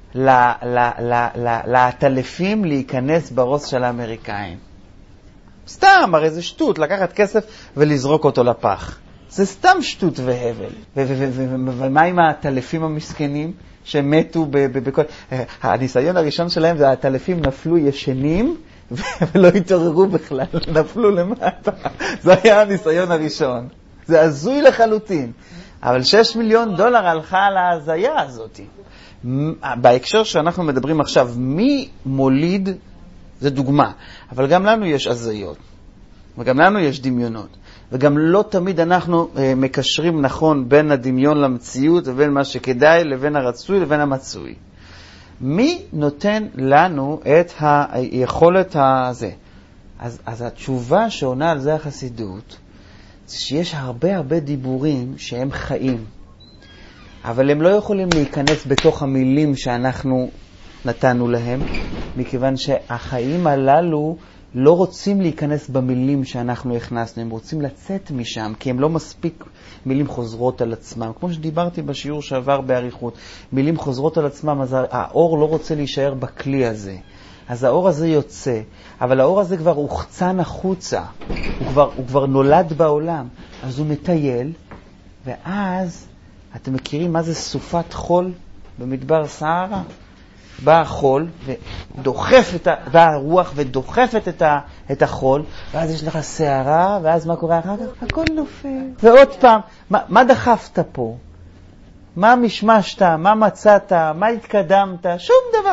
לטלפים להיכנס בראש של האמריקאים? סתם, הרי זה שטות, לקחת כסף ולזרוק אותו לפח. זה סתם שטות והבל. ומה עם הטלפים המסכנים שמתו בכל... הניסיון הראשון שלהם זה הטלפים נפלו ישנים ולא התעוררו בכלל, נפלו למטה. זה היה הניסיון הראשון. זה הזוי לחלוטין. אבל $6 מיליון הלכה על ההזיה הזאת. בהקשר שאנחנו מדברים עכשיו, מי מוליד, זה דוגמה, אבל גם לנו יש הזיות, וגם לנו יש דמיונות, וגם לא תמיד אנחנו מקשרים נכון בין הדמיון למציאות, ובין מה שכדאי לבין הרצוי לבין המצוי. מי נותן לנו את היכולת הזה? אז התשובה שעונה על זה החסידות, זה שיש הרבה דיבורים שהם חיים, אבל הם לא יכולים להיכנס בתוך המילים שאנחנו נתנו להם, מכיוון שהחיים הללו לא רוצים להיכנס במילים שאנחנו הכנסנו, הם רוצים לצאת משם, כי הם לא מספיק מילים חוזרות על עצמם. כמו שדיברתי בשיעור שעבר בעריכות, מילים חוזרות על עצמם, אז האור לא רוצה להישאר בכלי הזה. אז האור הזה יוצא, אבל האור הזה כבר הוחצן החוצה, הוא כבר נולד בעולם, אז הוא מטייל, ואז אתם מכירים מה זה סופת חול במדבר סהרה? בא החול ודוחף באה הרוח ודוחפת את החול, ואז יש לך שערה, ואז מה קורה אחר כך? הכל נופל. ועוד פעם, מה דחפת פה? מה משמשת? מה מצאת? מה התקדמת? שום דבר.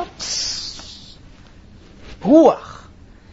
רוח.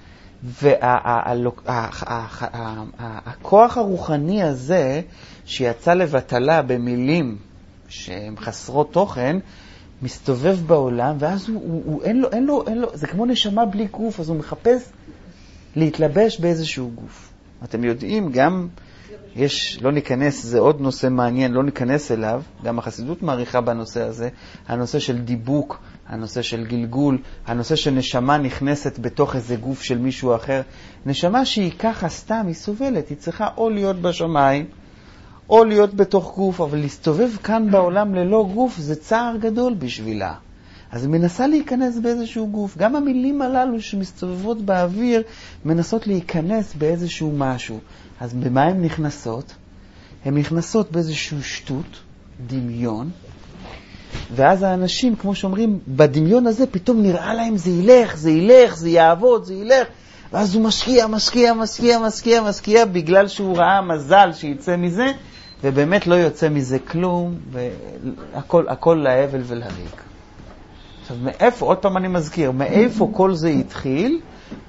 והכוח הרוחני הזה שיצא לבטלה במילים שהן חסרות תוכן, מסתובב בעולם, ואז אין לו, זה כמו נשמה בלי גוף, אז הוא מחפש להתלבש באיזשהו גוף. אתם יודעים, גם לא ניכנס, זה עוד נושא מעניין, לא ניכנס אליו, גם החסידות מעריכה בנושא הזה, הנושא של דיבוק, הנושא של גלגול, הנושא של נשמה נכנסת בתוך איזה גוף של מישהו אחר. נשמה שהיא ככה סתם, היא סובלת, היא צריכה או להיות בשמיים, או להיות בתוך גוף, אבל להסתובב כאן בעולם ללא גוף זה צער גדול בשבילה. אז היא מנסה להיכנס באיזשהו גוף. גם המילים הללו שמסתובבות באוויר מנסות להיכנס באיזשהו משהו. אז במה הן נכנסות? הן נכנסות באיזשהו שטות, דמיון, ואז האנשים, כמו שאומרים, בדמיון הזה פתאום נראה להם זה ילך, זה יעבוד, זה ילך, ואז הוא משקיע, בגלל שהוא ראה מזל שיצא מזה, ובאמת לא יוצא מזה כלום, והכל להבל ולהריק. עכשיו, מאיפה, עוד פעם אני מזכיר, מאיפה כל זה התחיל?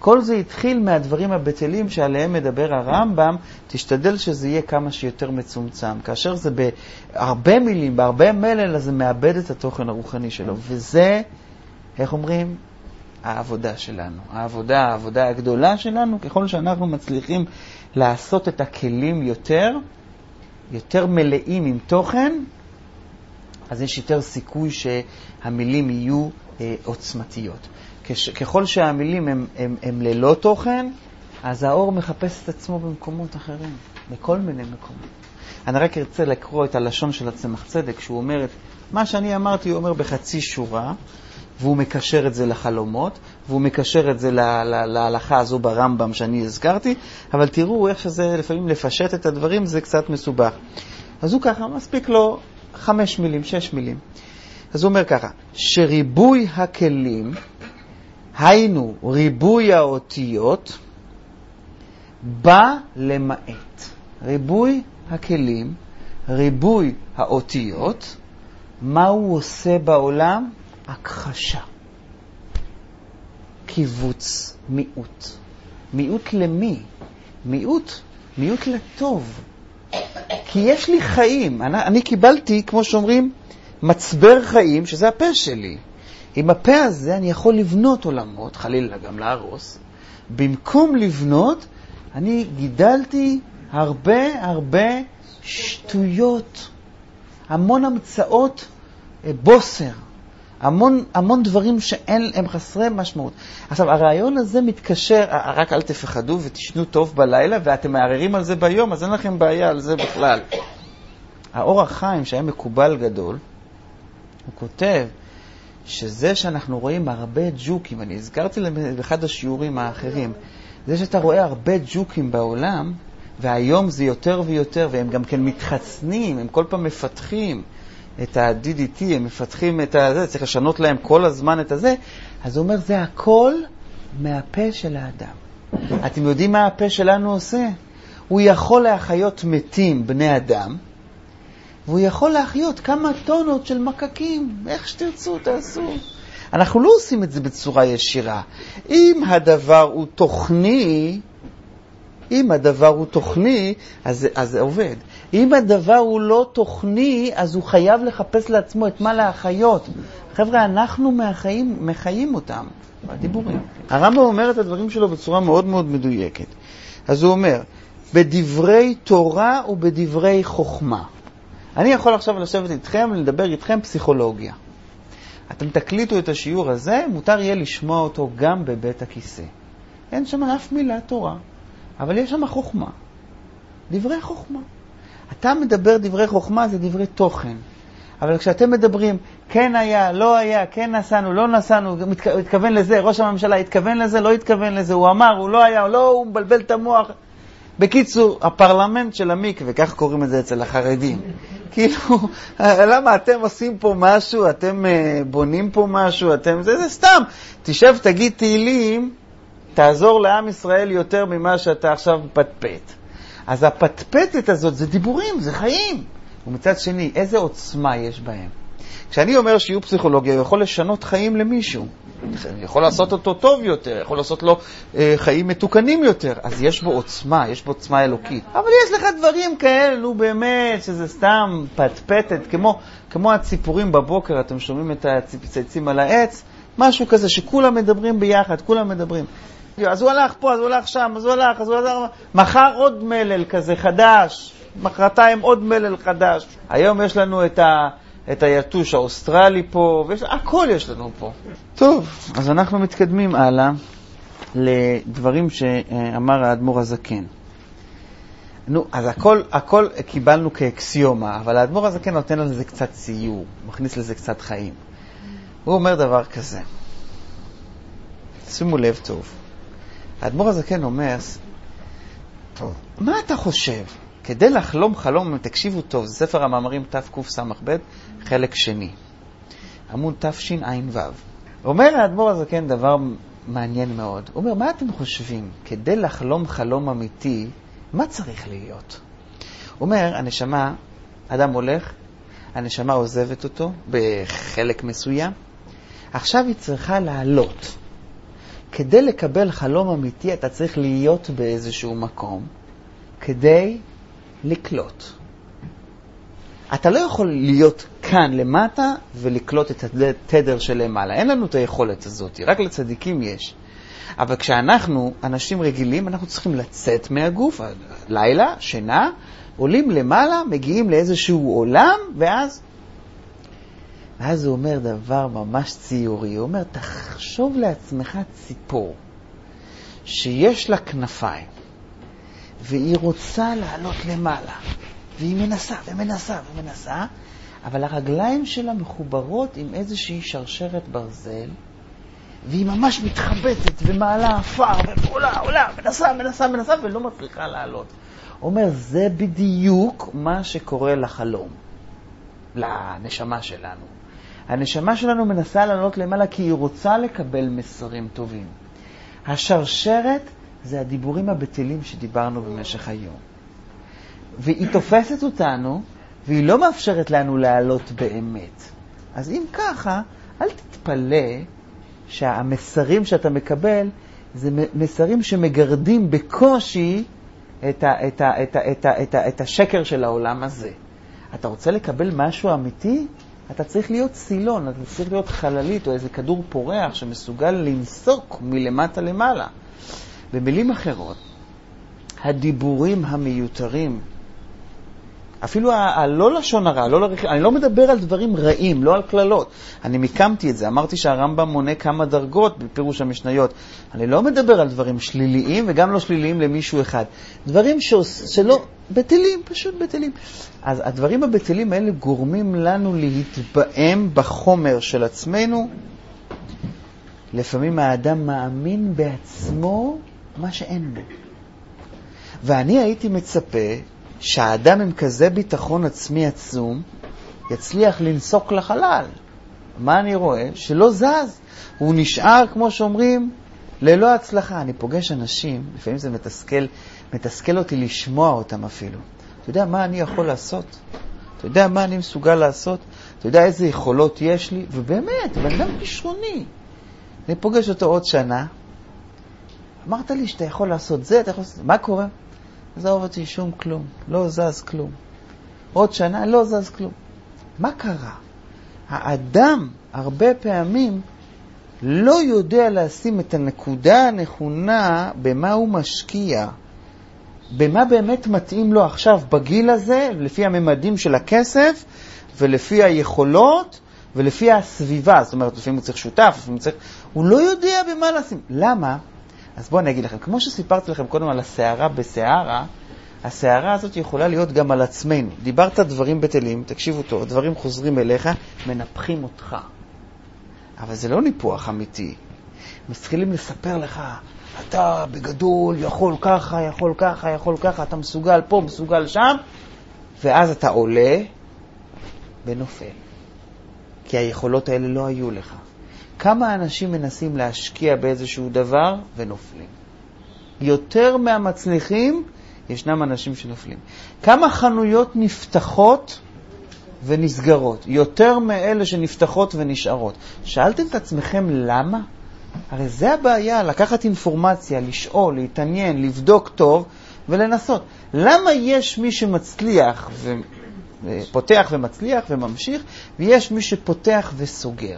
כל זה התחיל מהדברים הבטלים שעליהם מדבר הרמב"ם, תשתדל שזה יהיה כמה שיותר מצומצם. כאשר זה בהרבה מילים, בהרבה מלל, אז זה מאבד את התוכן הרוחני שלו. וזה, איך אומרים? העבודה שלנו. העבודה הגדולה שלנו, ככל שאנחנו מצליחים לעשות את הכלים יותר מלאים עם תוכן, אז יש יותר סיכוי שהמילים יהיו עוצמתיות. ככל שהמילים הם ללא תוכן, אז האור מחפש את עצמו במקומות אחרים, בכל מיני מקומות. אני רק ארצה לקרוא את הלשון של הצמח צדק, שהוא אומר את מה שאני אמרתי, הוא אומר בחצי שורה, והוא מקשר את זה לחלומות, והוא מקשר את זה להלכה הזו ברמב"ם שאני הזכרתי, אבל תראו איך שזה לפעמים לפשט את הדברים, זה קצת מסובך. אז הוא ככה, מספיק לו 5 מילים, 6 מילים. אז הוא אומר ככה, שריבוי הכלים, היינו ריבוי האותיות, בא למעט. ריבוי הכלים, ריבוי האותיות, מה הוא עושה בעולם? הכחשה. קיבוץ, מיעוט. מיעוט למי? מיעוט לטוב. כי יש לי חיים. אני קיבלתי, כמו שאומרים, מצבר חיים, שזה הפה שלי. עם הפה הזה אני יכול לבנות עולמות, חלילה גם להרוס. במקום לבנות, אני גידלתי הרבה שטויות. המון המצאות בוסר. המון דברים הם חסרי משמעות. עכשיו, הרעיון הזה מתקשר, רק אל תפחדו ותשנו טוב בלילה, ואתם מערערים על זה ביום, אז אין לכם בעיה על זה בכלל. האור החיים, שהיה מקובל גדול, הוא כותב שזה שאנחנו רואים הרבה ג'וקים, אני הזכרתי באחד השיעורים האחרים, זה שאתה רואה הרבה ג'וקים בעולם, והיום זה יותר ויותר, והם גם כן מתחצנים, הם כל פעם מפתחים את ה-DDT, הם מפתחים את זה, צריך לשנות להם כל הזמן את הזה, אז הוא אומר, זה הכל מהפה של האדם. אתם יודעים מה הפה שלנו עושה? הוא יכול להחיות מתים, בני אדם, והוא יכול להחיות כמה טונות של מקקים, איך שתרצו, תעשו. אנחנו לא עושים את זה בצורה ישירה. אם הדבר הוא תוכני, אז זה עובד. אם הדבר הוא לא תוכני, אז הוא חייב לחפש לעצמו את מה להחיות. חבר'ה, אנחנו מחיים אותם, בדיבורים. הרמב"ם אומר את הדברים שלו בצורה מאוד מאוד מדויקת. אז הוא אומר, בדברי תורה ובדברי חוכמה. אני יכול עכשיו לשבת איתכם, לדבר איתכם פסיכולוגיה. אתם תקליטו את השיעור הזה, מותר יהיה לשמוע אותו גם בבית הכיסא. אין שם אף מילה תורה, אבל יש שם חוכמה. דברי חוכמה. אתה מדבר דברי חוכמה, זה דברי תוכן. אבל כשאתם מדברים, כן היה, לא היה, כן נסענו, לא נסענו, התכוון לזה, ראש הממשלה התכוון לזה, לא התכוון לזה, הוא אמר, הוא לא היה, לא, הוא מבלבל את המוח. בקיצור, הפרלמנט של המקווה, כך קוראים את זה אצל החרדים. כאילו, למה אתם עושים פה משהו, אתם בונים פה משהו, זה סתם. תשב, תגיד תהילים, תעזור לעם ישראל יותר ממה שאתה עכשיו פטפט. אז הפטפטת הזאת זה דיבורים, זה חיים. ומצד שני, איזה עוצמה יש בהם. כשאני אומר שיעור פסיכולוגיה, הוא יכול לשנות חיים למישהו. יכול לעשות אותו טוב יותר, יכול לעשות לו חיים מתוקנים יותר. אז יש בו עוצמה, יש בו עוצמה אלוקית. אבל יש לך דברים כאלה, נו באמת, שזה סתם פטפטת, כמו הציפורים בבוקר, אתם שומעים את הציצים על העץ, משהו כזה שכולם מדברים ביחד, כולם מדברים. אז הוא הלך פה, אז הוא הלך שם, אז הוא הלך, מחר עוד מלל כזה חדש, מחרתיים עוד מלל חדש. היום יש לנו את היתוש האוסטרלי פה, הכל יש לנו פה. טוב, אז אנחנו מתקדמים הלאה לדברים שאמר האדמו"ר הזקן. נו, אז הכל קיבלנו כאקסיומה, אבל האדמו"ר הזקן נותן לזה קצת ציור, מכניס לזה קצת חיים. הוא אומר דבר כזה, שימו לב טוב. האדמו"ר הזקן אומר, טוב, מה אתה חושב? כדי לחלום חלום, תקשיבו טוב, זה ספר המאמרים תקס"ב, חלק שני, עמוד תשע"ו. אומר האדמו"ר הזקן דבר מעניין מאוד. הוא אומר, מה אתם חושבים? כדי לחלום חלום אמיתי, מה צריך להיות? הוא אומר, הנשמה, אדם הולך, הנשמה עוזבת אותו בחלק מסוים, עכשיו היא צריכה לעלות. כדי לקבל חלום אמיתי, אתה צריך להיות באיזשהו מקום, כדי לקלוט. אתה לא יכול להיות כאן למטה ולקלוט את התדר של למעלה. אין לנו את היכולת הזאת, רק לצדיקים יש. אבל כשאנחנו, אנשים רגילים, אנחנו צריכים לצאת מהגוף, לילה, שינה, עולים למעלה, מגיעים לאיזשהו עולם, ואז הוא אומר דבר ממש ציורי. הוא אומר, תחשוב לעצמך ציפור, שיש לה כנפיים, והיא רוצה לעלות למעלה, והיא מנסה ומנסה ומנסה, אבל הרגליים שלה מחוברות עם איזושהי שרשרת ברזל, והיא ממש מתחבטת ומעלה אפר ועולה, מנסה ולא מצליחה לעלות. הוא אומר, זה בדיוק מה שקורה לחלום, לנשמה שלנו. הנשמה שלנו מנסה לעלות למעלה כי היא רוצה לקבל מסרים טובים. השרשרת זה הדיבורים הבטלים שדיברנו במשך היום. והיא תופסת אותנו, והיא לא מאפשרת לנו לעלות באמת. אז אם ככה, אל תתפלא שהמסרים שאתה מקבל זה מסרים שמגרדים בקושי את השקר של העולם הזה. אתה רוצה לקבל משהו אמיתי? אתה צריך להיות סילון, אתה צריך להיות חללית או איזה כדור פורח שמסוגל לנסוק מלמטה למעלה. במילים אחרות, הדיבורים המיותרים, אפילו לא לשון הרע, אני לא מדבר על דברים רעים, לא על כללות. אני מיקמתי את זה, אמרתי שהרמב"ם מונה כמה דרגות בפירוש המשניות. אני לא מדבר על דברים שליליים וגם לא שליליים למישהו אחד. דברים שלא, בטלים, פשוט בטלים. אז הדברים הבטלים האלה גורמים לנו להתבאם בחומר של עצמנו. לפעמים האדם מאמין בעצמו מה שאין בו. ואני הייתי מצפה שהאדם עם כזה ביטחון עצמי עצום יצליח לנסוק לחלל. מה אני רואה? שלא זז. הוא נשאר, כמו שאומרים, ללא הצלחה. אני פוגש אנשים, לפעמים זה מתסכל אותי לשמוע אותם אפילו. אתה יודע מה אני יכול לעשות? אתה יודע מה אני מסוגל לעשות? אתה יודע איזה יכולות יש לי? ובאמת, בן אדם כישרוני. אני פוגש אותו עוד שנה. אמרת לי שאתה יכול לעשות זה, אתה יכול לעשות... מה קורה? עזוב אותי, שום כלום. לא זז כלום. עוד שנה, לא זז כלום. מה קרה? האדם הרבה פעמים לא יודע לשים את הנקודה הנכונה במה הוא משקיע. במה באמת מתאים לו עכשיו בגיל הזה, לפי הממדים של הכסף, ולפי היכולות, ולפי הסביבה. זאת אומרת, לפעמים הוא צריך שותף, הוא לא יודע במה לשים. למה? אז בואו אני אגיד לכם, כמו שסיפרתי לכם קודם על השערה בשערה, השערה הזאת יכולה להיות גם על עצמנו. דיברת דברים בטלים, תקשיבו טוב, דברים חוזרים אליך, מנפחים אותך. אבל זה לא ניפוח אמיתי. מתחילים לספר לך, אתה בגדול יכול ככה, יכול ככה, יכול ככה, אתה מסוגל פה, מסוגל שם, ואז אתה עולה ונופל. כי היכולות האלה לא היו לך. כמה אנשים מנסים להשקיע באיזשהו דבר ונופלים? יותר מהמצליחים ישנם אנשים שנופלים. כמה חנויות נפתחות ונסגרות? יותר מאלה שנפתחות ונשארות. שאלתם את עצמכם למה? הרי זה הבעיה, לקחת אינפורמציה, לשאול, להתעניין, לבדוק טוב ולנסות. למה יש מי שמצליח ופותח ומצליח וממשיך, ויש מי שפותח וסוגר?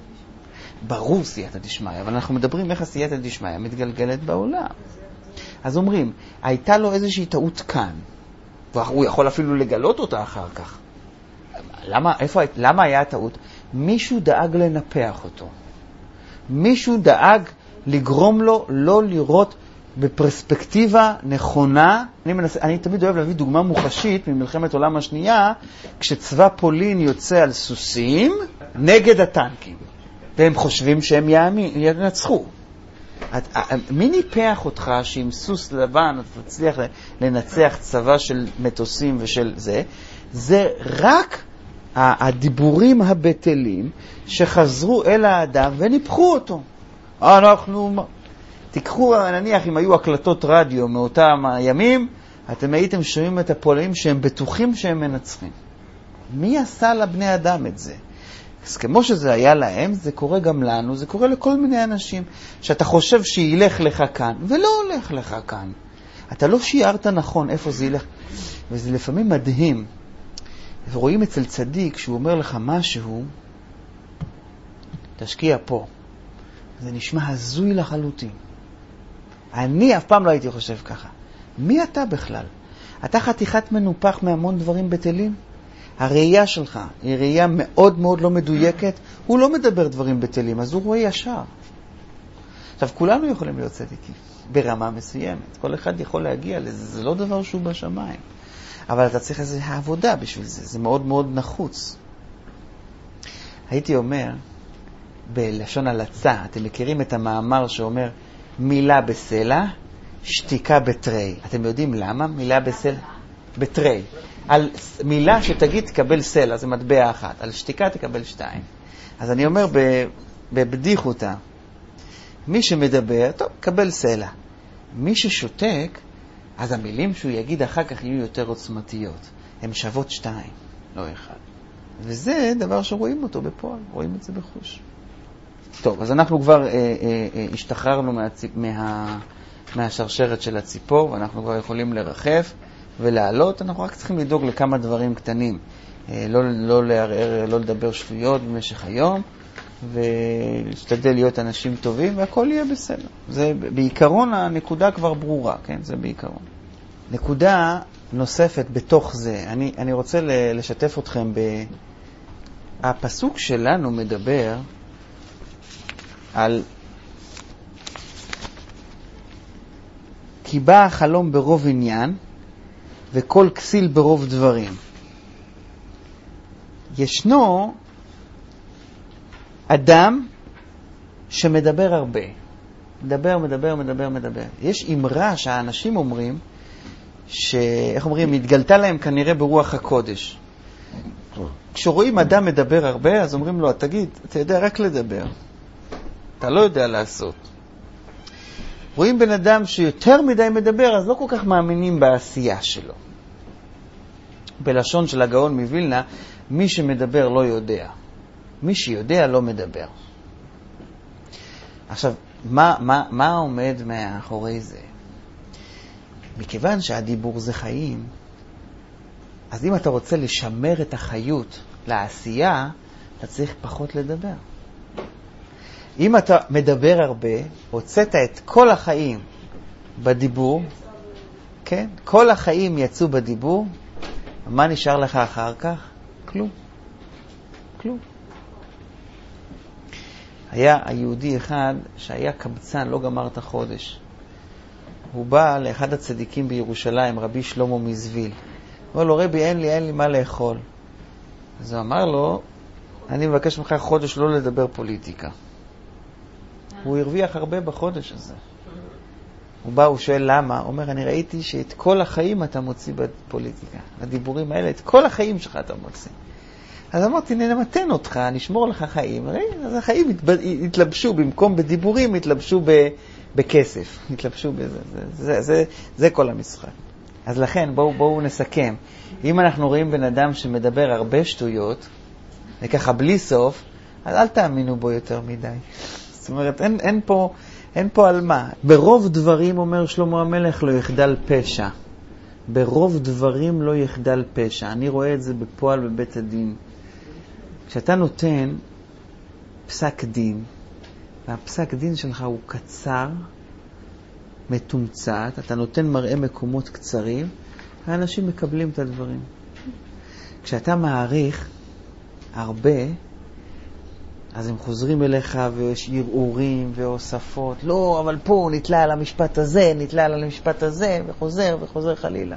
ברור סייעתא דשמיא, אבל אנחנו מדברים איך הסייעתא דשמיא מתגלגלת בעולם. אז אומרים, הייתה לו איזושהי טעות כאן, והוא יכול אפילו לגלות אותה אחר כך. למה היה הטעות? מישהו דאג לנפח אותו. מישהו דאג לגרום לו לא לראות בפרספקטיבה נכונה. אני תמיד אוהב להביא דוגמה מוחשית ממלחמת העולם השנייה, כשצבא פולין יוצא על סוסים נגד הטנקים. והם חושבים שהם ינצחו. מי ניפח אותך שעם סוס לבן אתה תצליח לנצח צבא של מטוסים ושל זה? זה רק הדיבורים הבטלים שחזרו אל האדם וניפחו אותו. תיקחו, נניח אם היו הקלטות רדיו מאותם הימים, אתם הייתם שומעים את הפולנים שהם בטוחים שהם מנצחים. מי עשה לבני אדם את זה? אז כמו שזה היה להם, זה קורה גם לנו, זה קורה לכל מיני אנשים, שאתה חושב שילך לך כאן, ולא הולך לך כאן. אתה לא שיערת נכון איפה זה ילך. וזה לפעמים מדהים. ורואים אצל צדיק, שהוא אומר לך משהו, תשקיע פה. זה נשמע הזוי לחלוטין. אני אף פעם לא הייתי חושב ככה. מי אתה בכלל? אתה חתיכת מנופח מהמון דברים בטלים? הראייה שלך היא ראייה מאוד מאוד לא מדויקת. הוא לא מדבר דברים בטלים, אז הוא רואה ישר. עכשיו, כולנו יכולים להיות צדיקים ברמה מסוימת. כל אחד יכול להגיע לזה. זה לא דבר שהוא בשמיים. אבל אתה צריך איזו עבודה בשביל זה. זה מאוד מאוד נחוץ. הייתי אומר, בלשון הלצה, אתם מכירים את המאמר שאומר, מילה בסלע, שתיקה בתרי. אתם יודעים למה? מילה בסלע, בתרי. על מילה שתגיד תקבל סלע, זה מטבע אחת. על שתיקה תקבל 2. אז אני אומר בבדיחותה, מי שמדבר, טוב, קבל סלע. מי ששותק, אז המילים שהוא יגיד אחר כך יהיו יותר עוצמתיות. הן שוות 2, לא 1. וזה דבר שרואים אותו בפועל, רואים את זה בחוש. טוב, אז אנחנו כבר השתחררנו מהשרשרת של הציפור, ואנחנו כבר יכולים לרחף ולעלות. אנחנו רק צריכים לדאוג לכמה דברים קטנים. לא לערער, לא לדבר שטויות במשך היום, ולהשתדל להיות אנשים טובים, והכל יהיה בסדר. זה בעיקרון הנקודה כבר ברורה, כן? זה בעיקרון. נקודה נוספת בתוך זה, אני רוצה לשתף אתכם הפסוק שלנו מדבר על כי בא החלום ברוב עניין וכל כסיל ברוב דברים. ישנו אדם שמדבר הרבה. מדבר. יש אמרה שהאנשים אומרים, איך אומרים, התגלתה להם כנראה ברוח הקודש. כשרואים אדם מדבר הרבה, אז אומרים לו, תגיד, אתה יודע רק לדבר. אתה לא יודע לעשות. רואים בן אדם שיותר מדי מדבר, אז לא כל כך מאמינים בעשייה שלו. בלשון של הגאון מווילנה, מי שמדבר לא יודע. מי שיודע לא מדבר. עכשיו, מה עומד מאחורי זה? מכיוון שהדיבור זה חיים, אז אם אתה רוצה לשמר את החיות לעשייה, אתה צריך פחות לדבר. אם אתה מדבר הרבה, הוצאת את כל החיים בדיבור, כן? כל החיים יצאו בדיבור, מה נשאר לך אחר כך? כלום. היה היהודי אחד שהיה קבצן, לא גמר את החודש. הוא בא לאחד הצדיקים בירושלים, רבי שלמה מזוויל. הוא אמר לו, רבי, אין לי מה לאכול. אז הוא אמר לו, אני מבקש ממך חודש לא לדבר פוליטיקה. הוא הרוויח הרבה בחודש הזה. הוא בא, הוא שואל למה? הוא אומר, אני ראיתי שאת כל החיים אתה מוציא בפוליטיקה. הדיבורים האלה, את כל החיים שלך אתה מוציא. אז אמרתי, נמתן אותך, נשמור לך חיים. אז החיים התלבשו, במקום בדיבורים, התלבשו בכסף. התלבשו בזה. זה כל המשחק. אז לכן, בואו נסכם. אם אנחנו רואים בן אדם שמדבר הרבה שטויות, וככה בלי סוף, אז אל תאמינו בו יותר מדי. זאת אומרת, אין פה על מה. ברוב דברים, אומר שלמה המלך, לא יחדל פשע. ברוב דברים לא יחדל פשע. אני רואה את זה בפועל בבית הדין. כשאתה נותן פסק דין, והפסק דין שלך הוא קצר, מתומצת, אתה נותן מראה מקומות קצרים, האנשים מקבלים את הדברים. כשאתה מעריך הרבה, אז הם חוזרים אליך ויש ערעורים והוספות. לא, אבל פה נתלה על המשפט הזה, נתלה על המשפט הזה, וחוזר חלילה.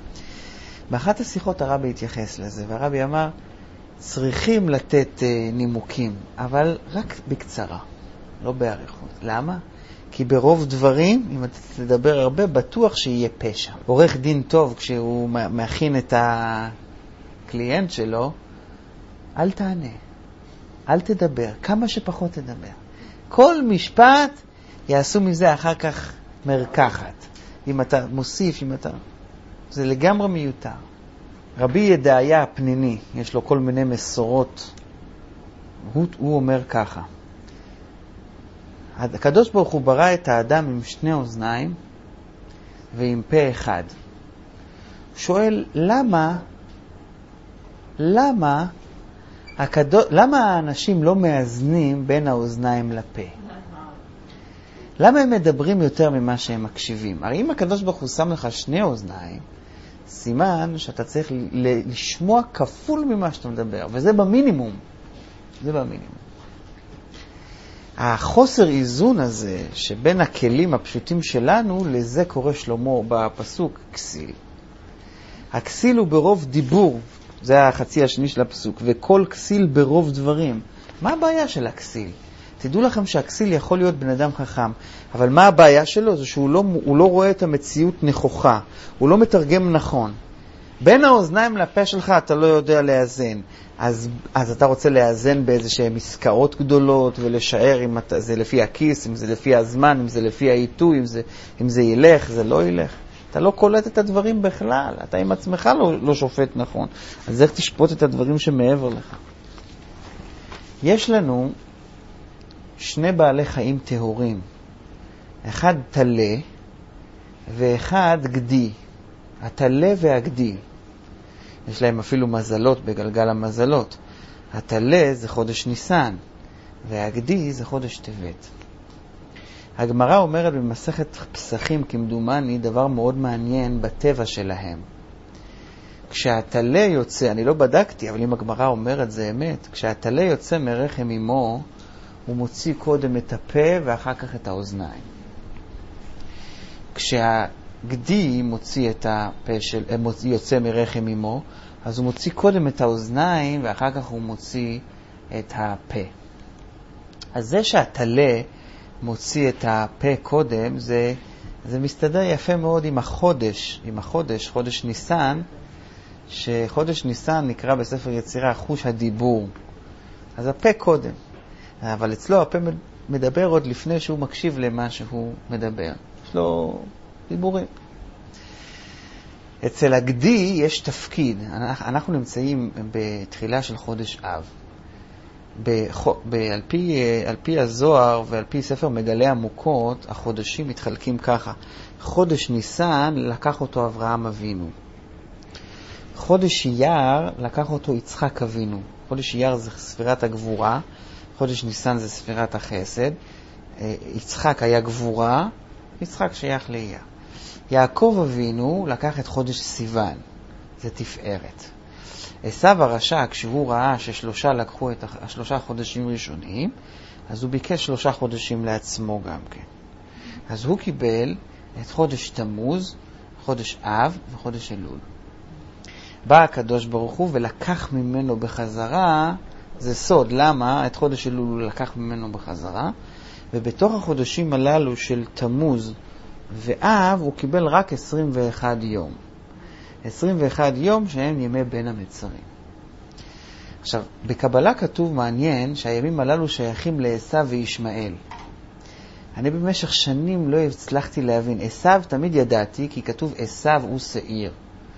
באחת השיחות הרבי התייחס לזה, והרבי אמר, צריכים לתת נימוקים, אבל רק בקצרה, לא באריכות. למה? כי ברוב דברים, אם אתה תדבר הרבה, בטוח שיהיה פשע. עורך דין טוב, כשהוא מכין את הקליינט שלו, אל תענה. אל תדבר, כמה שפחות תדבר. כל משפט יעשו מזה אחר כך מרקחת. אם אתה מוסיף, זה לגמרי מיותר. רבי ידעיה הפניני, יש לו כל מיני מסורות הוא אומר ככה, הקדוש ברוך הוא ברא את האדם עם 2 אוזניים ועם פה אחד. שואל, למה האנשים לא מאזנים בין האוזניים לפה? למה הם מדברים יותר ממה שהם מקשיבים? הרי אם הקדוש ברוך הוא שם לך 2 אוזניים, סימן שאתה צריך לשמוע כפול ממה שאתה מדבר, וזה במינימום. זה במינימום. החוסר איזון הזה שבין הכלים הפשוטים שלנו, לזה קורא שלמה בפסוק כסיל. הכסיל הוא ברוב דיבור, זה החצי השני של הפסוק, וכל כסיל ברוב דברים. מה הבעיה של הכסיל? תדעו לכם שהכסיל יכול להיות בן אדם חכם, אבל מה הבעיה שלו? זה שהוא לא רואה את המציאות נכוחה, הוא לא מתרגם נכון. בין האוזניים לפה שלך אתה לא יודע לאזן, אז אתה רוצה לאזן באיזה שהן עסקאות גדולות ולשער אם זה לפי הכיס, אם זה לפי הזמן, אם זה לפי העיתוי, אם זה ילך, זה לא ילך. אתה לא קולט את הדברים בכלל, אתה עם עצמך לא שופט נכון. אז איך תשפוט את הדברים שמעבר לך? יש לנו 2 בעלי חיים טהורים, אחד תלה ואחד גדי. התלה והגדי, יש להם אפילו מזלות בגלגל המזלות. התלה זה חודש ניסן והגדי זה חודש טבת. הגמרא אומרת במסכת פסחים כמדומני דבר מאוד מעניין בטבע שלהם. כשהתלה יוצא, אני לא בדקתי, אבל אם הגמרא אומרת זה אמת, כשהתלה יוצא מרחם אמו, הוא מוציא קודם את הפה ואחר כך את האוזניים. כשהגדי מוציא את הפה יוצא מרחם אמו, אז הוא מוציא קודם את האוזניים ואחר כך הוא מוציא את הפה. אז זה שהתלה מוציא את הפה קודם, זה מסתדר יפה מאוד עם החודש, חודש ניסן, שחודש ניסן נקרא בספר יצירה חוש הדיבור. אז הפה קודם. אבל אצלו הפה מדבר עוד לפני שהוא מקשיב למה שהוא מדבר. יש לו דיבורים. אצל הגדי יש תפקיד. אנחנו נמצאים בתחילה של חודש אב. על פי הזוהר ועל פי ספר מגלי המוקות, החודשים מתחלקים ככה. חודש ניסן לקח אותו אברהם אבינו. חודש אייר לקח אותו יצחק אבינו. חודש אייר זה ספירת הגבורה, חודש ניסן זה ספירת החסד. יצחק היה גבורה, יצחק שייך לאייר. יעקב אבינו לקח את חודש סיוון, זה תפארת. עשיו הרשע, כשהוא ראה ששלושה לקחו את 3 חודשים ראשונים, אז הוא ביקש 3 חודשים לעצמו גם כן. אז הוא קיבל את חודש תמוז, חודש אב וחודש אלול. בא הקדוש ברוך הוא ולקח ממנו בחזרה, זה סוד, למה את חודש אלול הוא לקח ממנו בחזרה, ובתוך החודשים הללו של תמוז ואב הוא קיבל רק 21 יום. 21 יום שהם ימי בין המצרים. עכשיו, בקבלה כתוב מעניין שהימים הללו שייכים לעשיו וישמעאל. אני במשך שנים לא הצלחתי להבין. עשיו תמיד ידעתי כי כתוב עשיו הוא שעיר.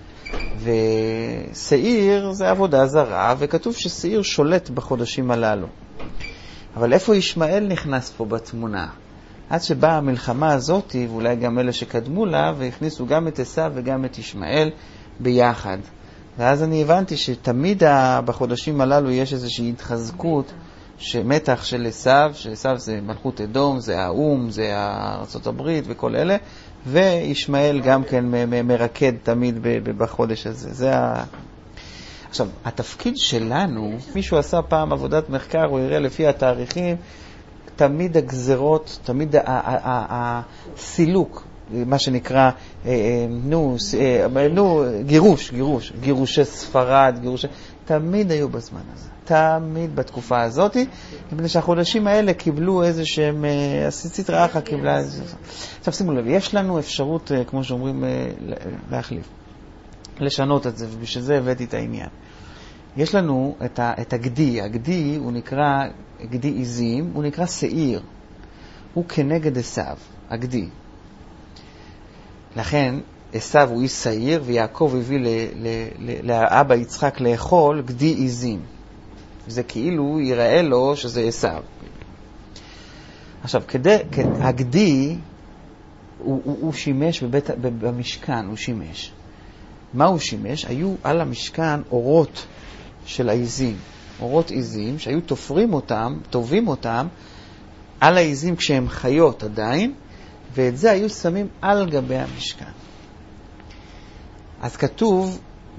ושעיר זה עבודה זרה, וכתוב ששעיר שולט בחודשים הללו. אבל איפה ישמעאל נכנס פה בתמונה? עד שבאה המלחמה הזאת, ואולי גם אלה שקדמו לה, והכניסו גם את עשיו וגם את ישמעאל ביחד. ואז אני הבנתי שתמיד בחודשים הללו יש איזושהי התחזקות, שמתח של עשיו, שעשיו זה מלכות אדום, זה האום, זה ארצות הברית וכל אלה, וישמעאל גם כן מרקד תמיד בחודש הזה. עכשיו, התפקיד שלנו, מישהו עשה פעם עבודת מחקר, הוא יראה לפי התאריכים, תמיד הגזרות, תמיד הסילוק, מה שנקרא, גירושי ספרד, תמיד היו בזמן הזה. תמיד בתקופה הזאת, מפני שהחודשים האלה קיבלו איזה שהם, הסטרא אחרא קיבלה איזה. עכשיו שימו לב, יש לנו אפשרות, כמו שאומרים, להחליף, לשנות את זה, ובשביל זה הבאתי את העניין. יש לנו את הגדי, הגדי הוא נקרא, גדי עזים, הוא נקרא שעיר, הוא כנגד עשיו, הגדי. לכן עשיו הוא איש שעיר, ויעקב הביא לאבא יצחק לאכול גדי עזים. זה כאילו ייראה לו שזה עשיו. עכשיו, הגדי, הוא שימש במשכן, הוא שימש. מה הוא שימש? היו על המשכן אורות של העיזים, אורות עיזים שהיו טובים אותם על העיזים כשהם חיות עדיין, ואת זה היו שמים על גבי המשכן. אז כתוב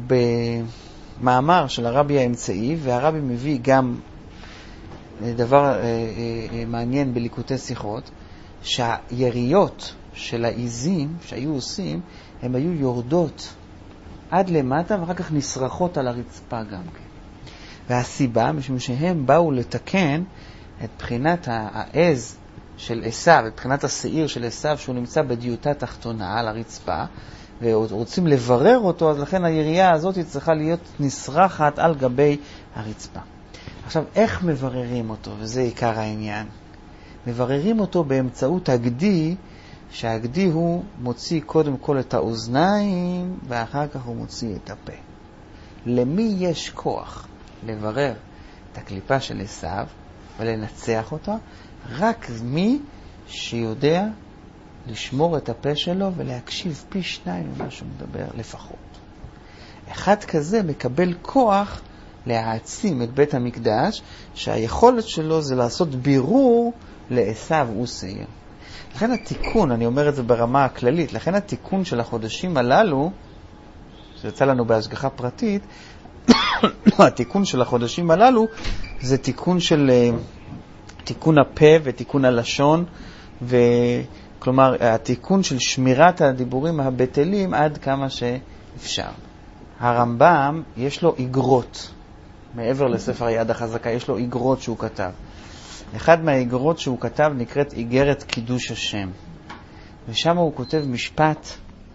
במאמר של הרבי האמצעי, והרבי מביא גם דבר מעניין בליקוטי שיחות, שהיריות של העיזים שהיו עושים, הם היו יורדות עד למטה ואחר כך נשרחות על הרצפה גם כן. והסיבה, משום שהם באו לתקן את בחינת העז של עשיו, את בחינת השעיר של עשיו שהוא נמצא בדיוטה תחתונה על הרצפה, ורוצים לברר אותו, אז לכן הירייה הזאת צריכה להיות נשרחת על גבי הרצפה. עכשיו, איך מבררים אותו? וזה עיקר העניין. מבררים אותו באמצעות הגדי, שהגדי הוא מוציא קודם כל את האוזניים, ואחר כך הוא מוציא את הפה. למי יש כוח לברר את הקליפה של עשיו ולנצח אותה? רק מי שיודע לשמור את הפה שלו ולהקשיב פי 2 ממה שהוא מדבר לפחות. אחד כזה מקבל כוח להעצים את בית המקדש, שהיכולת שלו זה לעשות בירור לעשיו ושעיר. לכן התיקון, אני אומר את זה ברמה הכללית, לכן התיקון של החודשים הללו, שיצא לנו בהשגחה פרטית, התיקון של החודשים הללו זה תיקון של תיקון הפה ותיקון הלשון, כלומר התיקון של שמירת הדיבורים הבטלים עד כמה שאפשר. הרמב"ם יש לו איגרות, מעבר לספר היד החזקה, יש לו איגרות שהוא כתב. אחד מהאיגרות שהוא כתב נקראת איגרת קידוש השם. ושם הוא כותב משפט,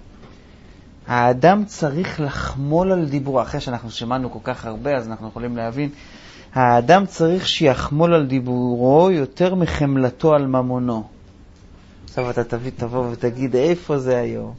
האדם צריך לחמול על דיבורו. אחרי שאנחנו שמענו כל כך הרבה, אז אנחנו יכולים להבין, האדם צריך שיחמול על דיבורו יותר מחמלתו על ממונו. עכשיו אתה תבוא ותגיד, איפה זה היום?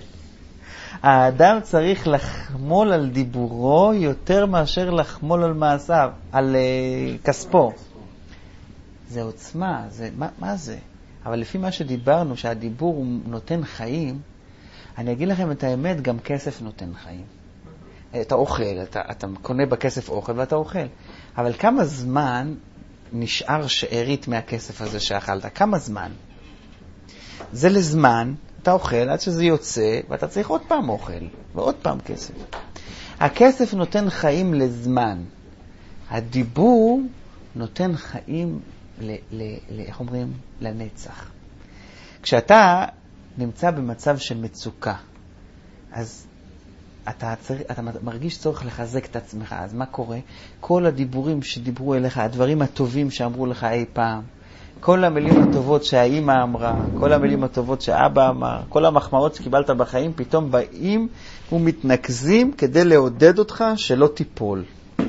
האדם צריך לחמול על דיבורו יותר מאשר לחמול על מעשיו, על כספו. זה עוצמה, מה זה? אבל לפי מה שדיברנו, שהדיבור הוא נותן חיים, אני אגיד לכם את האמת, גם כסף נותן חיים. אתה אוכל, אתה קונה בכסף אוכל ואתה אוכל. אבל כמה זמן נשאר שארית מהכסף הזה שאכלת? כמה זמן? זה לזמן, אתה אוכל עד שזה יוצא, ואתה צריך עוד פעם אוכל, ועוד פעם כסף. הכסף נותן חיים לזמן. הדיבור נותן חיים איך אומרים? לנצח. כשאתה נמצא במצב של מצוקה, אז אתה מרגיש צורך לחזק את עצמך. אז מה קורה? כל הדיבורים שדיברו אליך, הדברים הטובים שאמרו לך אי פעם, כל המילים הטובות שהאימא אמרה, כל המילים הטובות שאבא אמר, כל המחמאות שקיבלת בחיים, פתאום באים ומתנקזים כדי לעודד אותך שלא תיפול.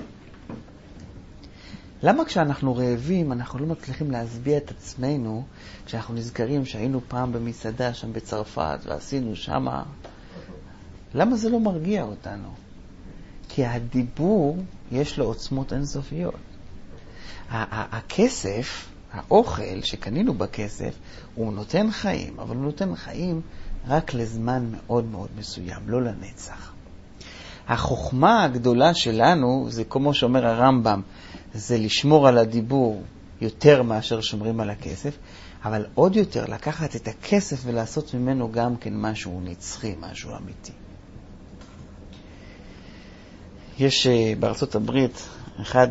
למה כשאנחנו רעבים אנחנו לא מצליחים להסביע את עצמנו, כשאנחנו נזכרים שהיינו פעם במסעדה שם בצרפת ועשינו שמה? למה זה לא מרגיע אותנו? כי הדיבור יש לו עוצמות אינסופיות. הכסף, האוכל שקנינו בכסף, הוא נותן חיים, אבל הוא נותן חיים רק לזמן מאוד מאוד מסוים, לא לנצח. החוכמה הגדולה שלנו, זה כמו שאומר הרמב"ם, זה לשמור על הדיבור יותר מאשר שומרים על הכסף, אבל עוד יותר לקחת את הכסף ולעשות ממנו גם כן משהו נצחי, משהו אמיתי. יש בארצות הברית אחד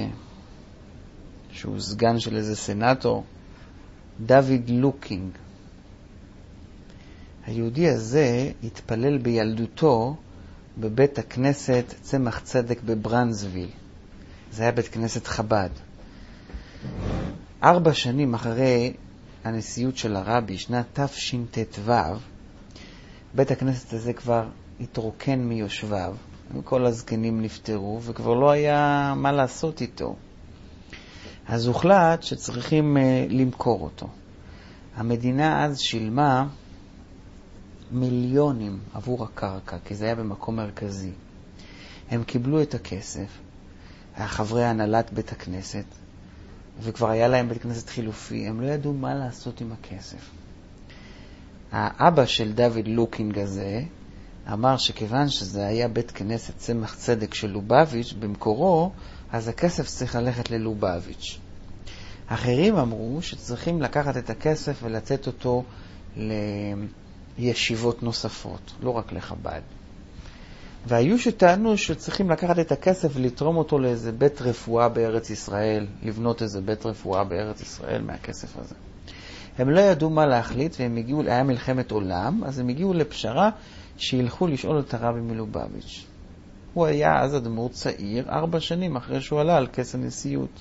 שהוא סגן של איזה סנאטור, דוד לוקינג. היהודי הזה התפלל בילדותו בבית הכנסת צמח צדק בברנזוויל. זה היה בית כנסת חב"ד. 4 שנים אחרי הנשיאות של הרבי, שנת תשט"ו, בית הכנסת הזה כבר התרוקן מיושביו. כל הזקנים נפטרו וכבר לא היה מה לעשות איתו. אז הוחלט שצריכים למכור אותו. המדינה אז שילמה מיליונים עבור הקרקע, כי זה היה במקום מרכזי. הם קיבלו את הכסף, חברי הנהלת בית הכנסת, וכבר היה להם בית כנסת חילופי, הם לא ידעו מה לעשות עם הכסף. האבא של דוד לוקינג הזה אמר שכיוון שזה היה בית כנסת צמח צדק של לובביץ' במקורו, אז הכסף צריך ללכת ללובביץ'. אחרים אמרו שצריכים לקחת את הכסף ולצאת אותו לישיבות נוספות, לא רק לחב"ד. והיו שטענו שצריכים לקחת את הכסף ולתרום אותו לאיזה בית רפואה בארץ ישראל, לבנות איזה בית רפואה בארץ ישראל מהכסף הזה. הם לא ידעו מה להחליט, והם הגיעו, היה מלחמת עולם, אז הם הגיעו לפשרה שילכו לשאול את הרבי מלובביץ'. הוא היה אז אדמו"ר צעיר, 4 שנים אחרי שהוא עלה על כס הנשיאות.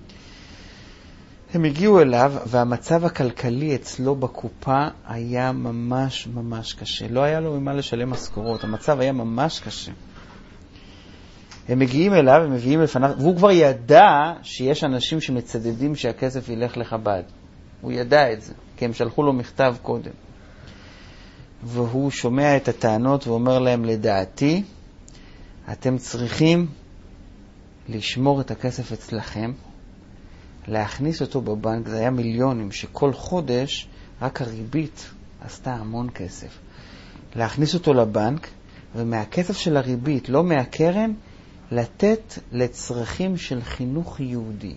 הם הגיעו אליו, והמצב הכלכלי אצלו בקופה היה ממש ממש קשה. לא היה לו ממה לשלם משכורות, המצב היה ממש קשה. הם מגיעים אליו, הם מביאים לפניו, והוא כבר ידע שיש אנשים שמצדדים שהכסף ילך לחב"ד. הוא ידע את זה, כי הם שלחו לו מכתב קודם. והוא שומע את הטענות ואומר להם, לדעתי, אתם צריכים לשמור את הכסף אצלכם, להכניס אותו בבנק, זה היה מיליונים, שכל חודש רק הריבית עשתה המון כסף. להכניס אותו לבנק, ומהכסף של הריבית, לא מהקרן, לתת לצרכים של חינוך יהודי.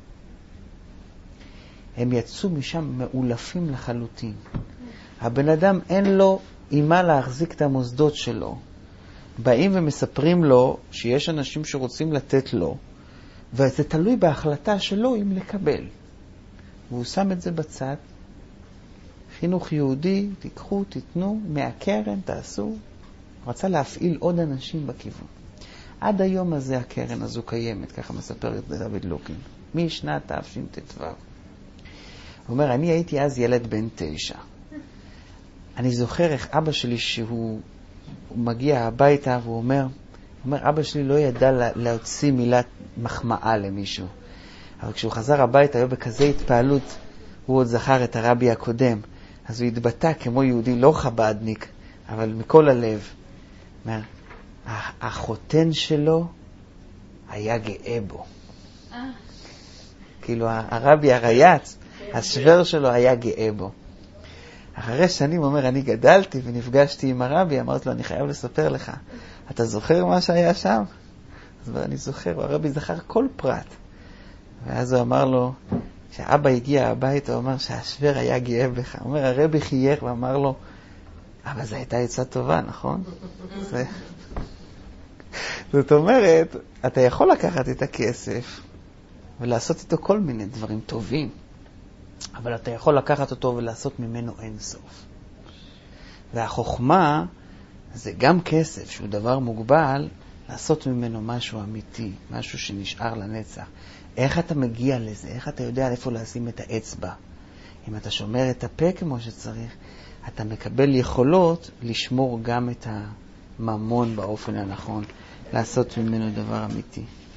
הם יצאו משם מאולפים לחלוטין. הבן אדם אין לו אימה להחזיק את המוסדות שלו. באים ומספרים לו שיש אנשים שרוצים לתת לו, וזה תלוי בהחלטה שלו אם לקבל. והוא שם את זה בצד. חינוך יהודי, תיקחו, תיתנו, מהקרן תעשו. רצה להפעיל עוד אנשים בכיוון. עד היום הזה הקרן הזו קיימת, ככה מספר את דוד לוקינג, משנת תשט"ו. הוא אומר, אני הייתי אז ילד בן 9. אני זוכר איך אבא שלי שהוא מגיע הביתה והוא אומר, אבא שלי לא ידע להוציא מילת מחמאה למישהו. אבל כשהוא חזר הביתה, היה בכזה התפעלות, הוא עוד זכר את הרבי הקודם. אז הוא התבטא כמו יהודי, לא חב"דניק, אבל מכל הלב. אומר, החותן שלו היה גאה בו. כאילו הרבי הרייץ, השוור שלו היה גאה בו. אחרי שנים אומר, אני גדלתי ונפגשתי עם הרבי, אמרתי לו, אני חייב לספר לך. אתה זוכר מה שהיה שם? אז אני זוכר, הרבי זכר כל פרט. ואז הוא אמר לו, כשאבא הגיע הביתה, הוא אמר שהשוור היה גאה בך. הוא אומר, הרבי חייך ואמר לו, אבל זו הייתה עצה טובה, נכון? זאת אומרת, אתה יכול לקחת את הכסף ולעשות איתו כל מיני דברים טובים, אבל אתה יכול לקחת אותו ולעשות ממנו אין סוף. והחוכמה זה גם כסף, שהוא דבר מוגבל, לעשות ממנו משהו אמיתי, משהו שנשאר לנצח. איך אתה מגיע לזה? איך אתה יודע איפה לשים את האצבע? אם אתה שומר את הפה כמו שצריך, אתה מקבל יכולות לשמור גם את הממון באופן הנכון, לעשות ממנו דבר אמיתי.